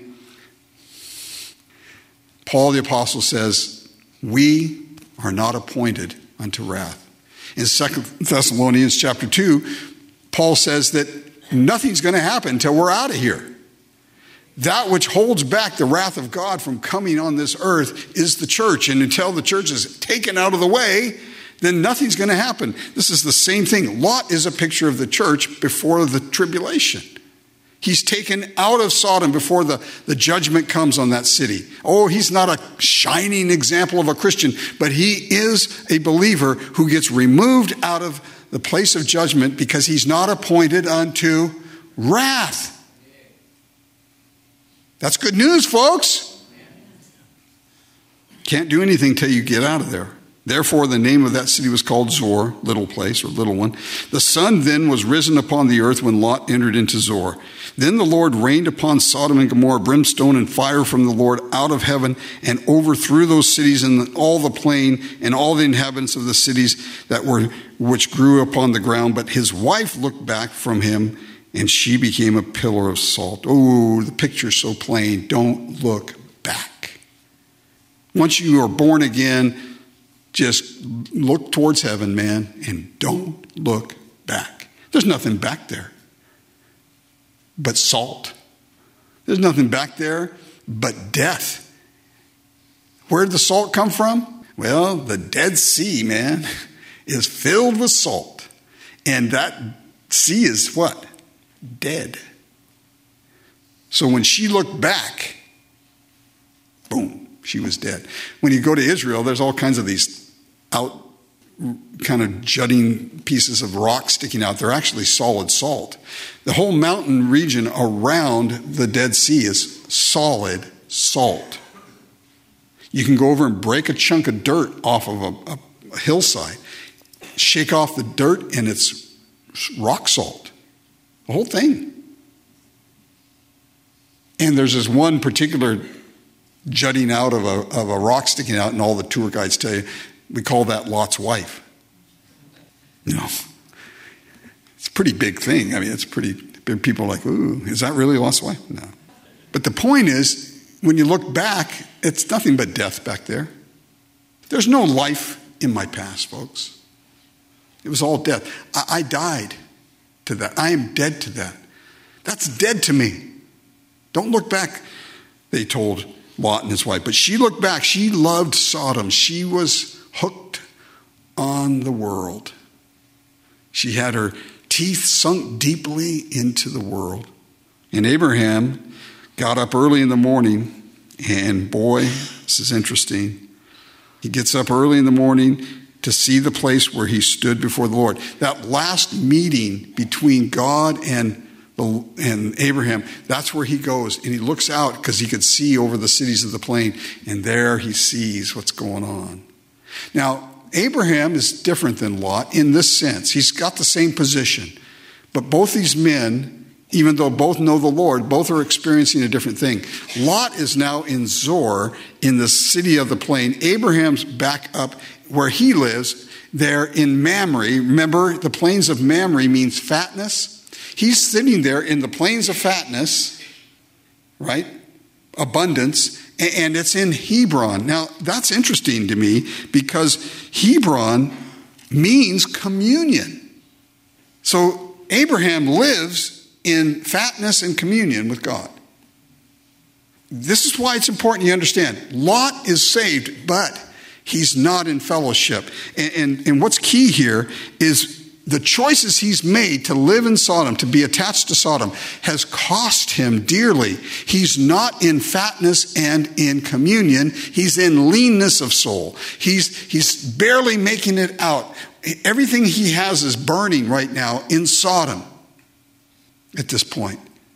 Paul the Apostle says, we are not appointed unto wrath. In 2 Thessalonians chapter 2, Paul says that nothing's going to happen until we're out of here. That which holds back the wrath of God from coming on this earth is the church. And until the church is taken out of the way, then nothing's going to happen. This is the same thing. Lot is a picture of the church before the tribulation. He's taken out of Sodom before the judgment comes on that city. Oh, he's not a shining example of a Christian, but he is a believer who gets removed out of the place of judgment because he's not appointed unto wrath. That's good news, folks. Can't do anything till you get out of there. Therefore, the name of that city was called Zoar, little place or little one. The sun then was risen upon the earth when Lot entered into Zoar. Then the Lord rained upon Sodom and Gomorrah brimstone and fire from the Lord out of heaven and overthrew those cities and all the plain and all the inhabitants of the cities which grew upon the ground. But his wife looked back from him, and she became a pillar of salt. Oh, the picture's so plain. Don't look back. Once you are born again, just look towards heaven, man, and don't look back. There's nothing back there but salt. There's nothing back there but death. Where did the salt come from? Well, the Dead Sea, man, is filled with salt. And that sea is what? Dead. So when she looked back, boom, she was dead. When you go to Israel, there's all kinds of these out kind of jutting pieces of rock sticking out. They're actually solid salt. The whole mountain region around the Dead Sea is solid salt. You can go over and break a chunk of dirt off of a hillside, shake off the dirt, and it's rock salt. The whole thing. And there's this one particular jutting out of a rock sticking out, and all the tour guides tell you, we call that Lot's wife. You know, it's a pretty big thing. I mean, it's pretty big. People are like, ooh, is that really Lot's wife? No. But the point is, when you look back, it's nothing but death back there. There's no life in my past, folks. It was all death. I died to that. I am dead to that. That's dead to me. Don't look back, they told Lot and his wife. But she looked back. She loved Sodom. She was hooked on the world. She had her teeth sunk deeply into the world. And Abraham got up early in the morning, and boy, this is interesting. He gets up early in the morning to see the place where he stood before the Lord. That last meeting between God and Abraham, that's where he goes, and he looks out because he could see over the cities of the plain, and there he sees what's going on. Now, Abraham is different than Lot in this sense. He's got the same position, but both these men, even though both know the Lord, both are experiencing a different thing. Lot is now in Zoar, in the city of the plain. Abraham's back up where he lives, there in Mamre. Remember, the plains of Mamre means fatness. He's sitting there in the plains of fatness, right? Abundance, and it's in Hebron. Now, that's interesting to me because Hebron means communion. So Abraham lives in fatness and communion with God. This is why it's important you understand. Lot is saved, but he's not in fellowship. And what's key here is the choices he's made to live in Sodom, to be attached to Sodom, has cost him dearly. He's not in fatness and in communion. He's in leanness of soul. He's barely making it out. Everything he has is burning right now in Sodom at this point.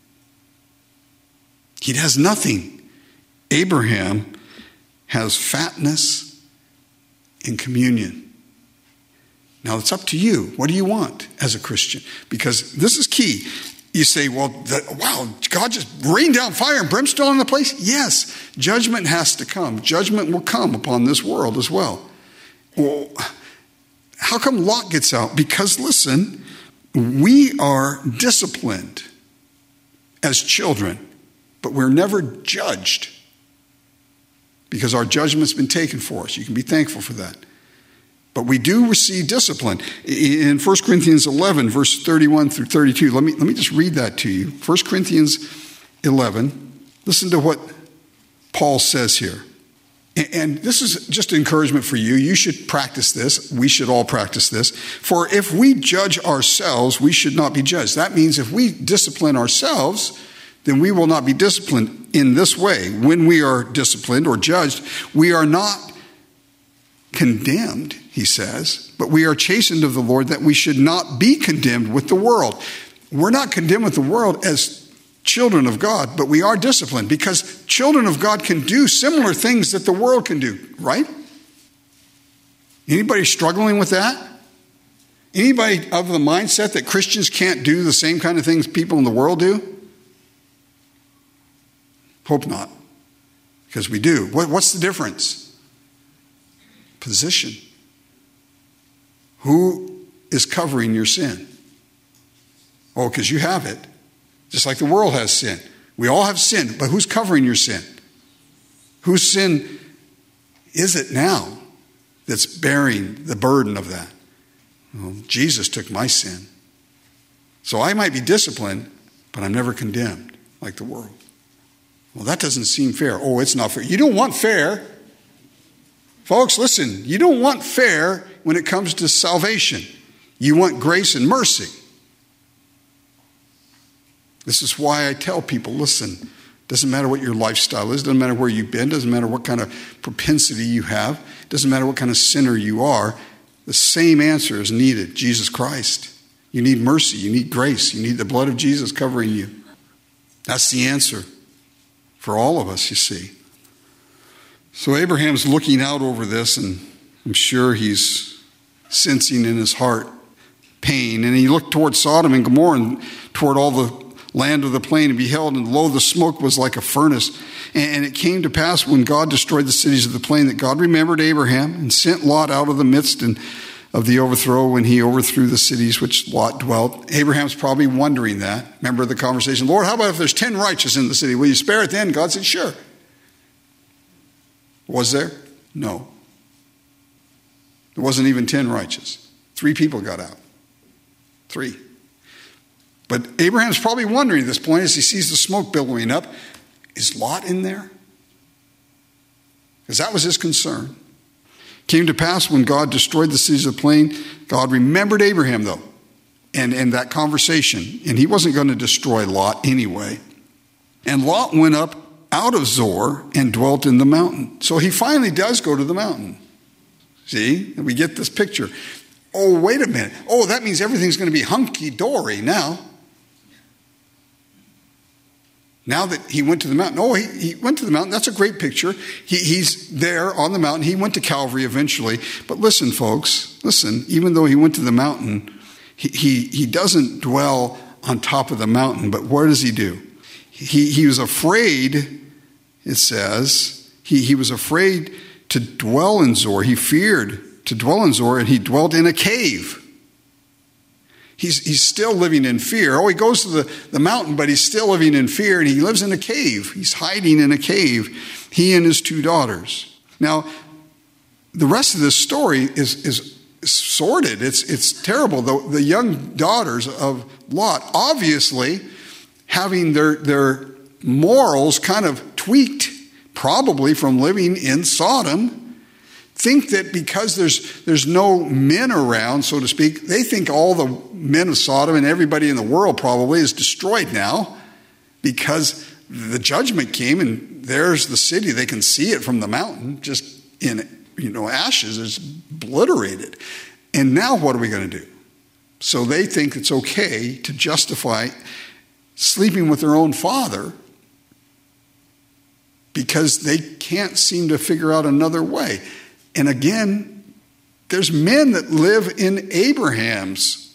He has nothing. Abraham has fatness and communion. Now, it's up to you. What do you want as a Christian? Because this is key. You say, well, wow, God just rained down fire and brimstone on the place? Yes, judgment has to come. Judgment will come upon this world as well. Well, how come Lot gets out? Because, listen, we are disciplined as children, but we're never judged because our judgment's been taken for us. You can be thankful for that. But we do receive discipline. In 1 Corinthians 11, verse 31 through 32, let me just read that to you. 1 Corinthians 11, listen to what Paul says here. And this is just encouragement for you. You should practice this. We should all practice this. For if we judge ourselves, we should not be judged. That means if we discipline ourselves, then we will not be disciplined in this way. When we are disciplined or judged, we are not condemned, he says, but we are chastened of the Lord, that we should not be condemned with the world. We're not condemned with the world as children of God, but we are disciplined because children of God can do similar things that the world can do, right? Anybody struggling with that? Anybody of the mindset that Christians can't do the same kind of things people in the world do? Hope not, because we do. What's the difference? Position. Who is covering your sin? Oh, because you have it. Just like the world has sin. We all have sin, but who's covering your sin? Whose sin is it now that's bearing the burden of that? Well, Jesus took my sin. So I might be disciplined, but I'm never condemned like the world. Well, that doesn't seem fair. Oh, it's not fair. You don't want fair. Folks, listen, you don't want fair when it comes to salvation. You want grace and mercy. This is why I tell people, listen, doesn't matter what your lifestyle is, doesn't matter where you've been, doesn't matter what kind of propensity you have, doesn't matter what kind of sinner you are, the same answer is needed, Jesus Christ. You need mercy, you need grace, you need the blood of Jesus covering you. That's the answer for all of us, you see. So Abraham's looking out over this, and I'm sure he's sensing in his heart pain. And he looked toward Sodom and Gomorrah and toward all the land of the plain, and beheld, and lo, the smoke was like a furnace. And it came to pass when God destroyed the cities of the plain that God remembered Abraham and sent Lot out of the midst of the overthrow when he overthrew the cities which Lot dwelt. Abraham's probably wondering that. Remember the conversation, Lord, how about if there's 10 righteous in the city? Will you spare it then? God said, sure. Was there? No. There wasn't even 10 righteous. 3 people got out. 3. But Abraham's probably wondering at this point as he sees the smoke billowing up, is Lot in there? Because that was his concern. Came to pass when God destroyed the cities of the plain, God remembered Abraham though, and that conversation. And he wasn't going to destroy Lot anyway. And Lot went up out of Zoar and dwelt in the mountain. So he finally does go to the mountain. See, we get this picture. Oh, wait a minute. Oh, that means everything's going to be hunky-dory now. Now that he went to the mountain. Oh, he went to the mountain. That's a great picture. He's there on the mountain. He went to Calvary eventually. But listen, folks. Listen, even though he went to the mountain, he doesn't dwell on top of the mountain. But what does he do? He was afraid, it says. He was afraid to dwell in Zoar. He feared to dwell in Zoar, and he dwelt in a cave. He's still living in fear. Oh, he goes to the mountain, but he's still living in fear, and he lives in a cave. He's hiding in a cave, he and his 2 daughters. Now, the rest of this story is sordid. It's terrible. The young daughters of Lot, obviously having their morals kind of tweaked, probably from living in Sodom, think that because there's no men around, so to speak, they think all the men of Sodom and everybody in the world probably is destroyed now because the judgment came and there's the city. They can see it from the mountain, just in ashes. It's obliterated. And now what are we going to do? So they think it's okay to justify sleeping with their own father because they can't seem to figure out another way. And again, there's men that live in Abraham's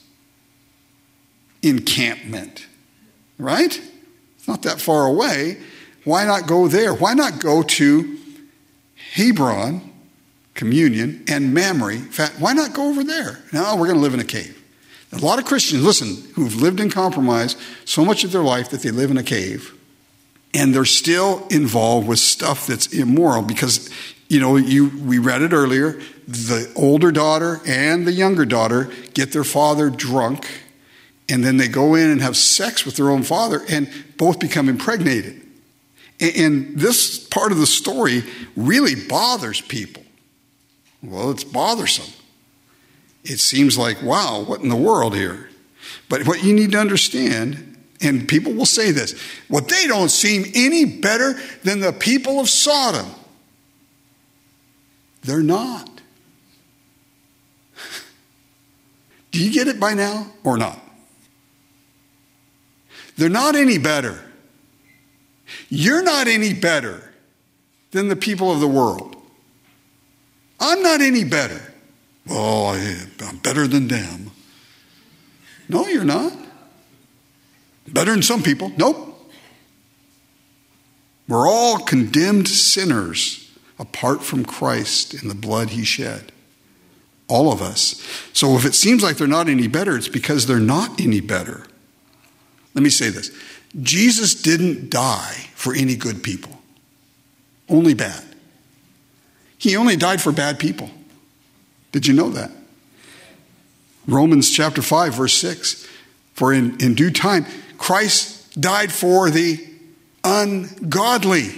encampment, right? It's not that far away. Why not go there? Why not go to Hebron, communion, and Mamre? In fact, why not go over there? No, we're going to live in a cave. A lot of Christians, listen, who've lived in compromise so much of their life that they live in a cave, and they're still involved with stuff that's immoral because we read it earlier, the older daughter and the younger daughter get their father drunk, and then they go in and have sex with their own father, and both become impregnated. And this part of the story really bothers people. Well, it's bothersome. It seems like, wow, what in the world here? But what you need to understand, and people will say this, well, they don't seem any better than the people of Sodom. They're not. Do you get it by now or not? They're not any better. You're not any better than the people of the world. I'm not any better. Oh, I'm better than them. No, you're not. Better than some people. Nope. We're all condemned sinners apart from Christ and the blood he shed. All of us. So if it seems like they're not any better, it's because they're not any better. Let me say this. Jesus didn't die for any good people. Only bad. He only died for bad people. Did you know that? Romans chapter 5, verse 6. For in due time, Christ died for the ungodly.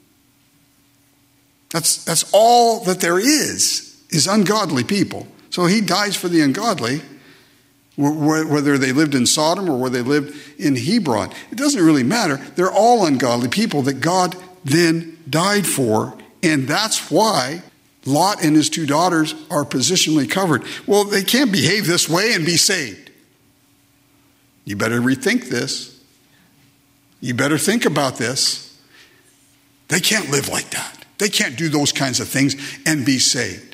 That's all that there is ungodly people. So he dies for the ungodly, whether they lived in Sodom or whether they lived in Hebron. It doesn't really matter. They're all ungodly people that God then died for. And that's why Lot and his two daughters are positionally covered. Well, they can't behave this way and be saved. You better rethink this. You better think about this. They can't live like that. They can't do those kinds of things and be saved.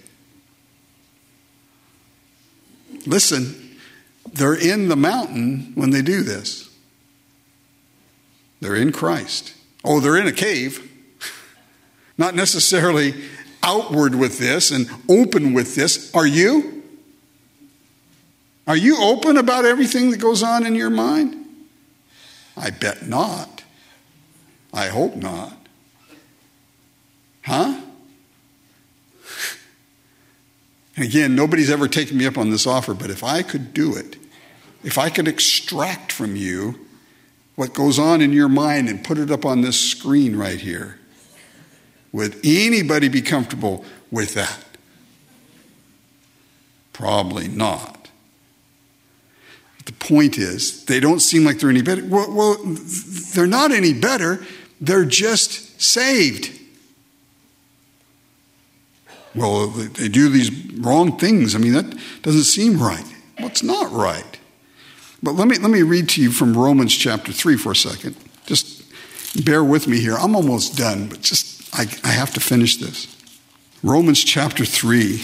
Listen, they're in the mountain when they do this. They're in Christ. Oh, they're in a cave. Not necessarily outward with this and open with this. Are you? Are you open about everything that goes on in your mind? I bet not. I hope not. Huh? And again, nobody's ever taken me up on this offer, but if I could do it, if I could extract from you what goes on in your mind and put it up on this screen right here, would anybody be comfortable with that? Probably not. But the point is, they don't seem like they're any better. Well, they're not any better. They're just saved. Well, they do these wrong things. I mean, that doesn't seem right. Well, it's not right. But let me read to you from Romans chapter 3 for a second. Just bear with me here. I'm almost done, but I have to finish this. Romans chapter 3.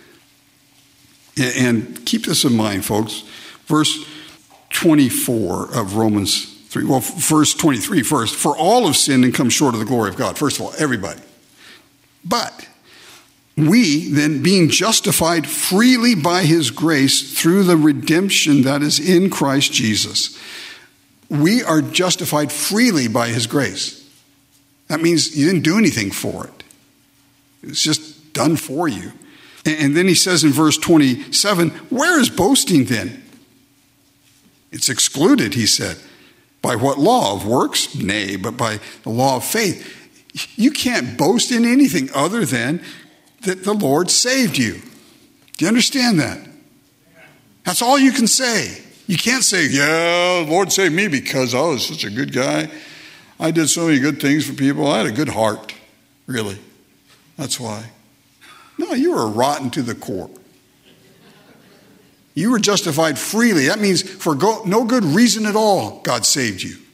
And keep this in mind, folks. Verse 24 of Romans 3. Well, verse 23 first. For all have sinned and come short of the glory of God. First of all, everybody. But we, then, being justified freely by his grace through the redemption that is in Christ Jesus. We are justified freely by his grace. That means you didn't do anything for it. It's just done for you. And then he says in verse 27, where is boasting then? It's excluded, he said. By what law? Of works? Nay, but by the law of faith. You can't boast in anything other than that the Lord saved you. Do you understand that? That's all you can say. You can't say, yeah, the Lord saved me because I was such a good guy. I did so many good things for people. I had a good heart. Really. That's why. No, you were rotten to the core. You were justified freely. That means for no good reason at all, God saved you.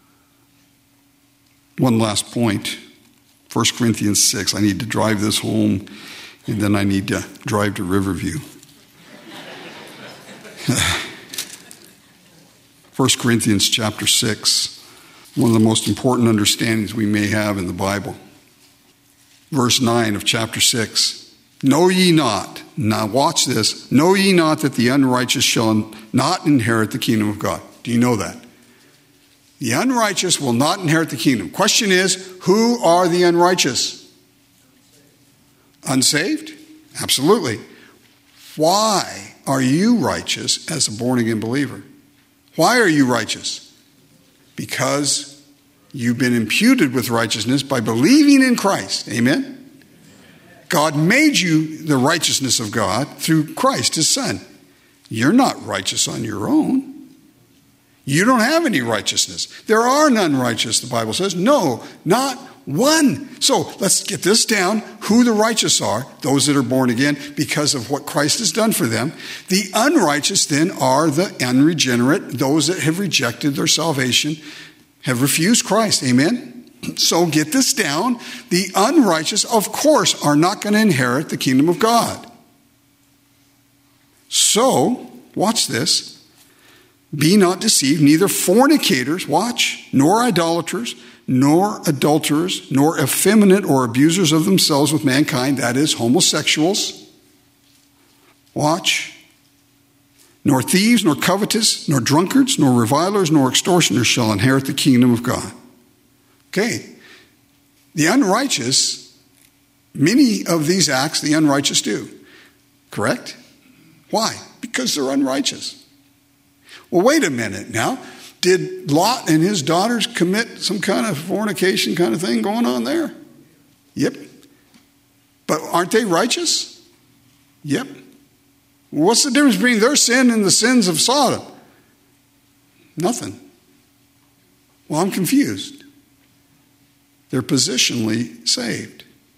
One last point. 1 Corinthians 6. I need to drive this home, and then I need to drive to Riverview. 1 Corinthians chapter 6. One of the most important understandings we may have in the Bible. Verse 9 of chapter 6. Know ye not, now watch this, know ye not that the unrighteous shall not inherit the kingdom of God? Do you know that? The unrighteous will not inherit the kingdom. Question is, who are the unrighteous? Unsaved? Absolutely. Why are you righteous as a born-again believer? Why are you righteous? Because you've been imputed with righteousness by believing in Christ. Amen? God made you the righteousness of God through Christ, his Son. You're not righteous on your own. You don't have any righteousness. There are none righteous, the Bible says. No, not one. So let's get this down. Who the righteous are, those that are born again because of what Christ has done for them. The unrighteous then are the unregenerate, those that have rejected their salvation, have refused Christ. Amen? So get this down. The unrighteous, of course, are not going to inherit the kingdom of God. So, watch this. Be not deceived, neither fornicators, watch, nor idolaters, nor adulterers, nor effeminate or abusers of themselves with mankind, that is, homosexuals. Watch. Nor thieves, nor covetous, nor drunkards, nor revilers, nor extortioners shall inherit the kingdom of God. Okay. The unrighteous, many of these acts the unrighteous do. Correct? Why? Because they're unrighteous. Well, wait a minute now. Did Lot and his daughters commit some kind of fornication kind of thing going on there? Yep. But aren't they righteous? Yep. What's the difference between their sin and the sins of Sodom? Nothing. Well, I'm confused. They're positionally saved.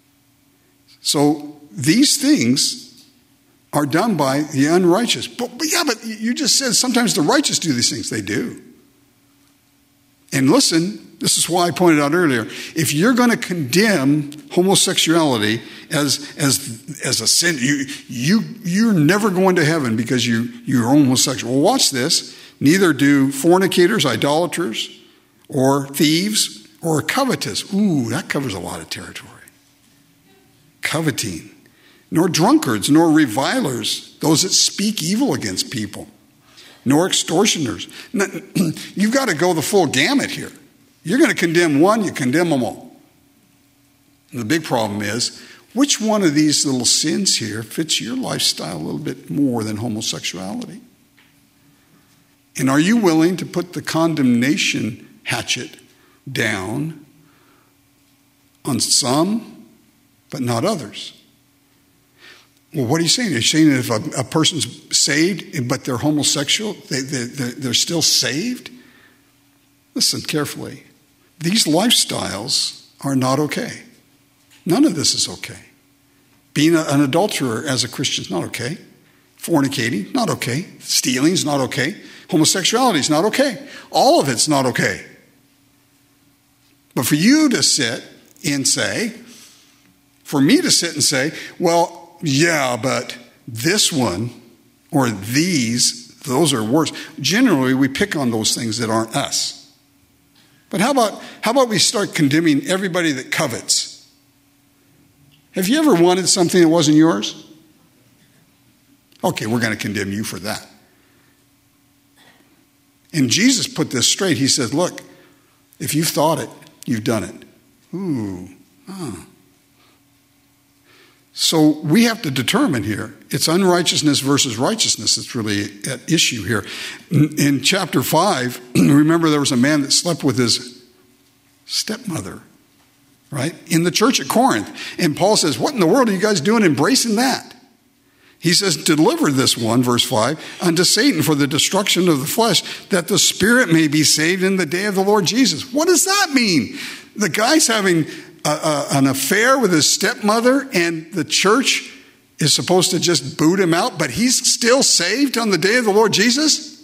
So these things are done by the unrighteous. But you just said sometimes the righteous do these things. They do. And listen, this is why I pointed out earlier, if you're going to condemn homosexuality as a sin, you're never going to heaven because you're homosexual. Well, watch this. Neither do fornicators, idolaters, or thieves, or covetous. Ooh, that covers a lot of territory. Coveting. Nor drunkards, nor revilers, those that speak evil against people, nor extortioners. You've got to go the full gamut here. You're going to condemn one, you condemn them all. And the big problem is, which one of these little sins here fits your lifestyle a little bit more than homosexuality? And are you willing to put the condemnation hatchet down on some, but not others? Well, what are you saying? Are you saying that if a person's saved, but they're homosexual, they're still saved? Listen carefully. These lifestyles are not okay. None of this is okay. Being an adulterer as a Christian is not okay. Fornicating, not okay. Stealing is not okay. Homosexuality is not okay. All of it's not okay. But for you to sit and say, for me to sit and say, well, yeah, but this one or these, those are worse. Generally, we pick on those things that aren't us. But how about we start condemning everybody that covets? Have you ever wanted something that wasn't yours? Okay, we're going to condemn you for that. And Jesus put this straight. He said, look, if you've thought it, you've done it. Ooh, So we have to determine here, it's unrighteousness versus righteousness that's really at issue here. In chapter 5, remember there was a man that slept with his stepmother, right? In the church at Corinth. And Paul says, what in the world are you guys doing embracing that? He says, deliver this one, verse 5, unto Satan for the destruction of the flesh, that the spirit may be saved in the day of the Lord Jesus. What does that mean? The guy's having an affair with his stepmother, and the church is supposed to just boot him out, but he's still saved on the day of the Lord Jesus?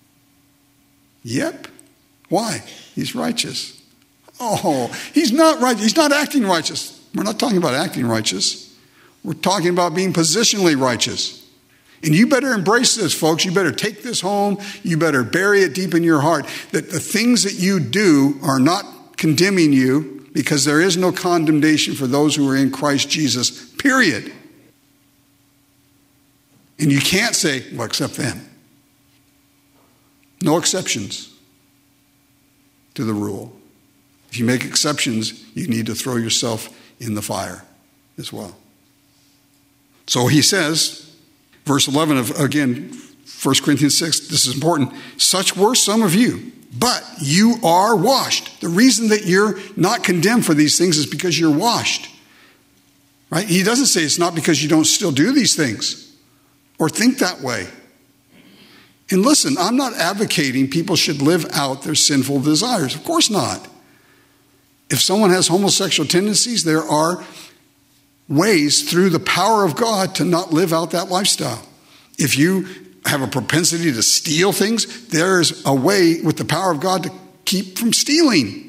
Yep. Why? He's righteous. Oh, he's not right. He's not acting righteous. We're not talking about acting righteous. We're talking about being positionally righteous. And you better embrace this, folks. You better take this home. You better bury it deep in your heart that the things that you do are not condemning you, because there is no condemnation for those who are in Christ Jesus, period. And you can't say, well, except them. No exceptions to the rule. If you make exceptions, you need to throw yourself in the fire as well. So he says, verse 11 of, again, 1 Corinthians 6, this is important. Such were some of you. but you are washed. The reason that you're not condemned for these things is because you're washed. Right? He doesn't say it's not because you don't still do these things or think that way. And listen, I'm not advocating people should live out their sinful desires. Of course not. If someone has homosexual tendencies, there are ways through the power of God to not live out that lifestyle. If you have a propensity to steal things, there's a way with the power of God to keep from stealing.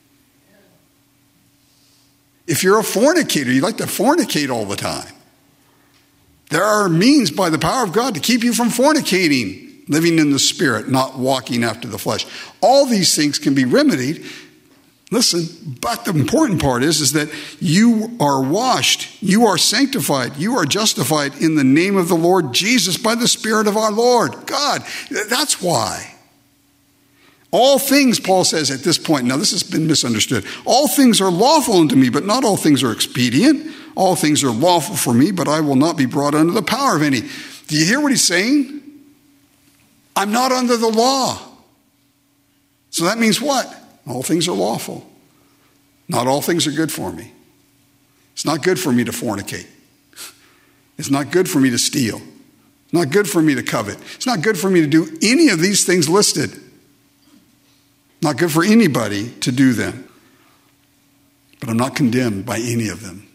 If you're a fornicator, you like to fornicate all the time, there are means by the power of God to keep you from fornicating, living in the Spirit, not walking after the flesh. All these things can be remedied. Listen, but the important part is that you are washed, you are sanctified, you are justified in the name of the Lord Jesus by the Spirit of our Lord God. That's why. All things, Paul says at this point, now this has been misunderstood. All things are lawful unto me, but not all things are expedient. All things are lawful for me, but I will not be brought under the power of any. Do you hear what he's saying? I'm not under the law. So that means what? All things are lawful. Not all things are good for me. It's not good for me to fornicate. It's not good for me to steal. It's not good for me to covet. It's not good for me to do any of these things listed. Not good for anybody to do them. But I'm not condemned by any of them.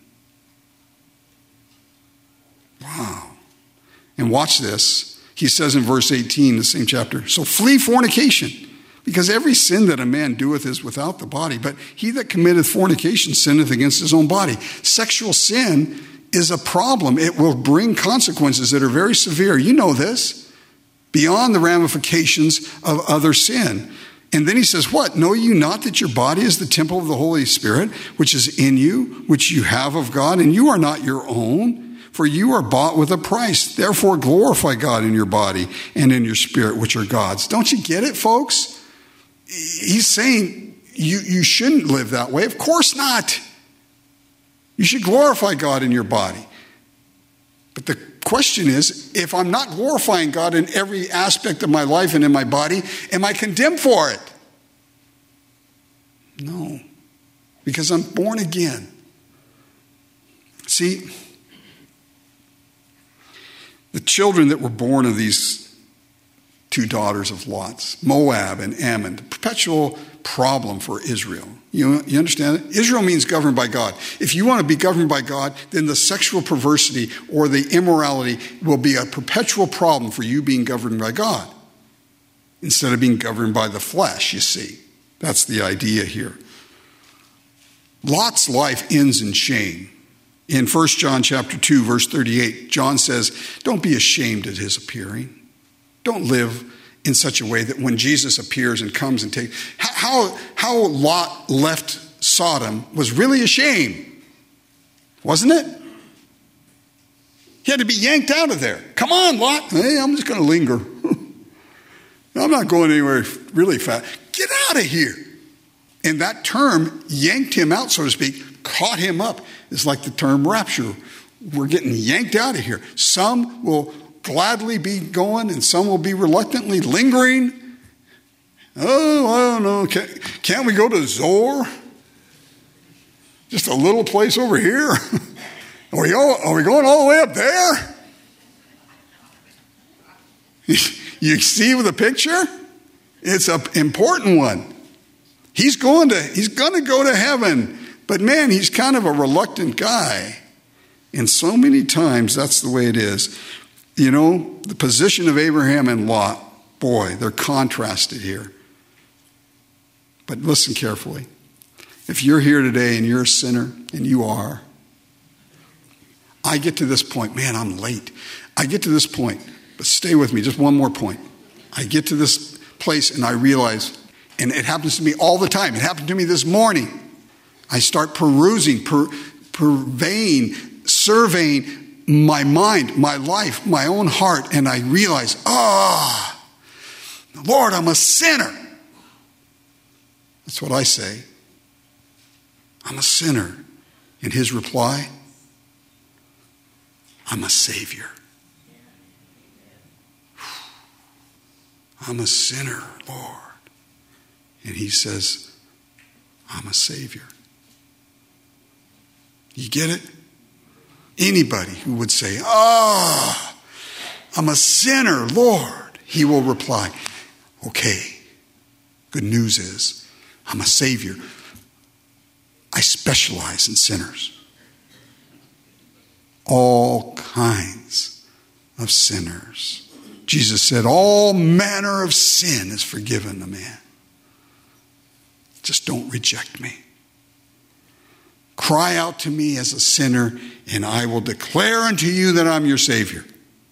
Wow. And watch this. He says in verse 18, the same chapter, so flee fornication, because every sin that a man doeth is without the body, but he that committeth fornication sinneth against his own body. Sexual sin is a problem. It will bring consequences that are very severe. You know this, beyond the ramifications of other sin. And then he says, what? Know you not that your body is the temple of the Holy Spirit, which is in you, which you have of God, and you are not your own, for you are bought with a price. Therefore glorify God in your body and in your spirit, which are God's. Don't you get it, folks? He's saying you shouldn't live that way. Of course not. You should glorify God in your body. But the question is, if I'm not glorifying God in every aspect of my life and in my body, am I condemned for it? No, because I'm born again. See, the children that were born of these two daughters of Lot's, Moab and Ammon, the perpetual problem for Israel. You understand it? Israel means governed by God. If you want to be governed by God, then the sexual perversity or the immorality will be a perpetual problem for you being governed by God instead of being governed by the flesh, you see. That's the idea here. Lot's life ends in shame. In 1 John chapter 2, verse 38, John says, don't be ashamed at his appearing. Don't live in such a way that when Jesus appears and comes and takes... How Lot left Sodom was really a shame, wasn't it? He had to be yanked out of there. Come on, Lot. Hey, I'm just going to linger. I'm not going anywhere really fast. Get out of here. And that term yanked him out, so to speak, caught him up. It's like the term rapture. We're getting yanked out of here. Some will gladly be going and some will be reluctantly lingering. Oh, I don't know. Can't we go to Zoar? Just a little place over here? Are we going all the way up there? You see the picture? It's an important one. He's going to go to heaven. But man, he's kind of a reluctant guy. And so many times that's the way it is. You know, the position of Abraham and Lot, boy, they're contrasted here. But listen carefully. If you're here today and you're a sinner, and you are, I get to this point, man, I'm late. I get to this point, but stay with me, just one more point. I get to this place and I realize, and it happens to me all the time. It happened to me this morning. I start perusing, purveying, surveying my mind, my life, my own heart, and I realize, Lord, I'm a sinner. That's what I say. I'm a sinner. And his reply, I'm a Savior. I'm a sinner, Lord. And he says, I'm a Savior. You get it? Anybody who would say, I'm a sinner, Lord, he will reply, okay, good news is I'm a Savior. I specialize in sinners. All kinds of sinners. Jesus said, all manner of sin is forgiven a man. Just don't reject me. Cry out to me as a sinner, and I will declare unto you that I'm your Savior.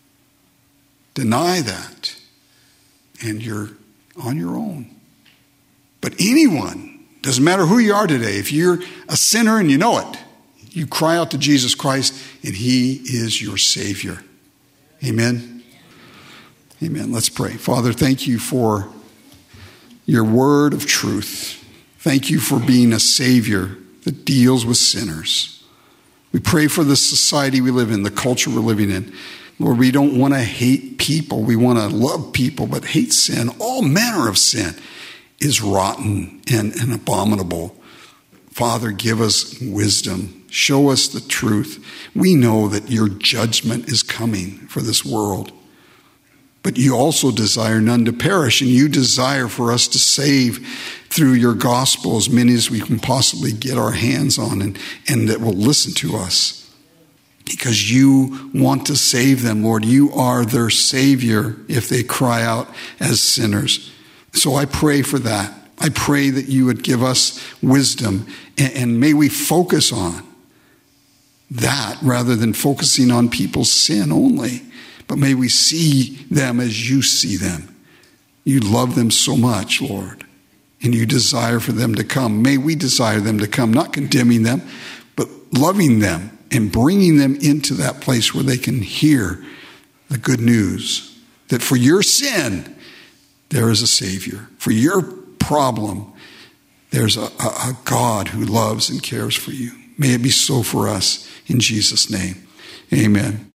Deny that, and you're on your own. But anyone, doesn't matter who you are today, if you're a sinner and you know it, you cry out to Jesus Christ, and he is your Savior. Amen? Amen. Let's pray. Father, thank you for your word of truth. Thank you for being a Savior that deals with sinners. We pray for the society we live in, the culture we're living in. Lord, we don't want to hate people. We want to love people, but hate sin. All manner of sin is rotten and abominable. Father, give us wisdom. Show us the truth. We know that your judgment is coming for this world. But you also desire none to perish, and you desire for us to save through your gospel as many as we can possibly get our hands on and that will listen to us. Because you want to save them, Lord. You are their Savior if they cry out as sinners. So I pray for that. I pray that you would give us wisdom, and may we focus on that rather than focusing on people's sin only. But may we see them as you see them. You love them so much, Lord, and you desire for them to come. May we desire them to come, not condemning them, but loving them and bringing them into that place where they can hear the good news that for your sin, there is a Savior. For your problem, there's a God who loves and cares for you. May it be so for us in Jesus' name. Amen.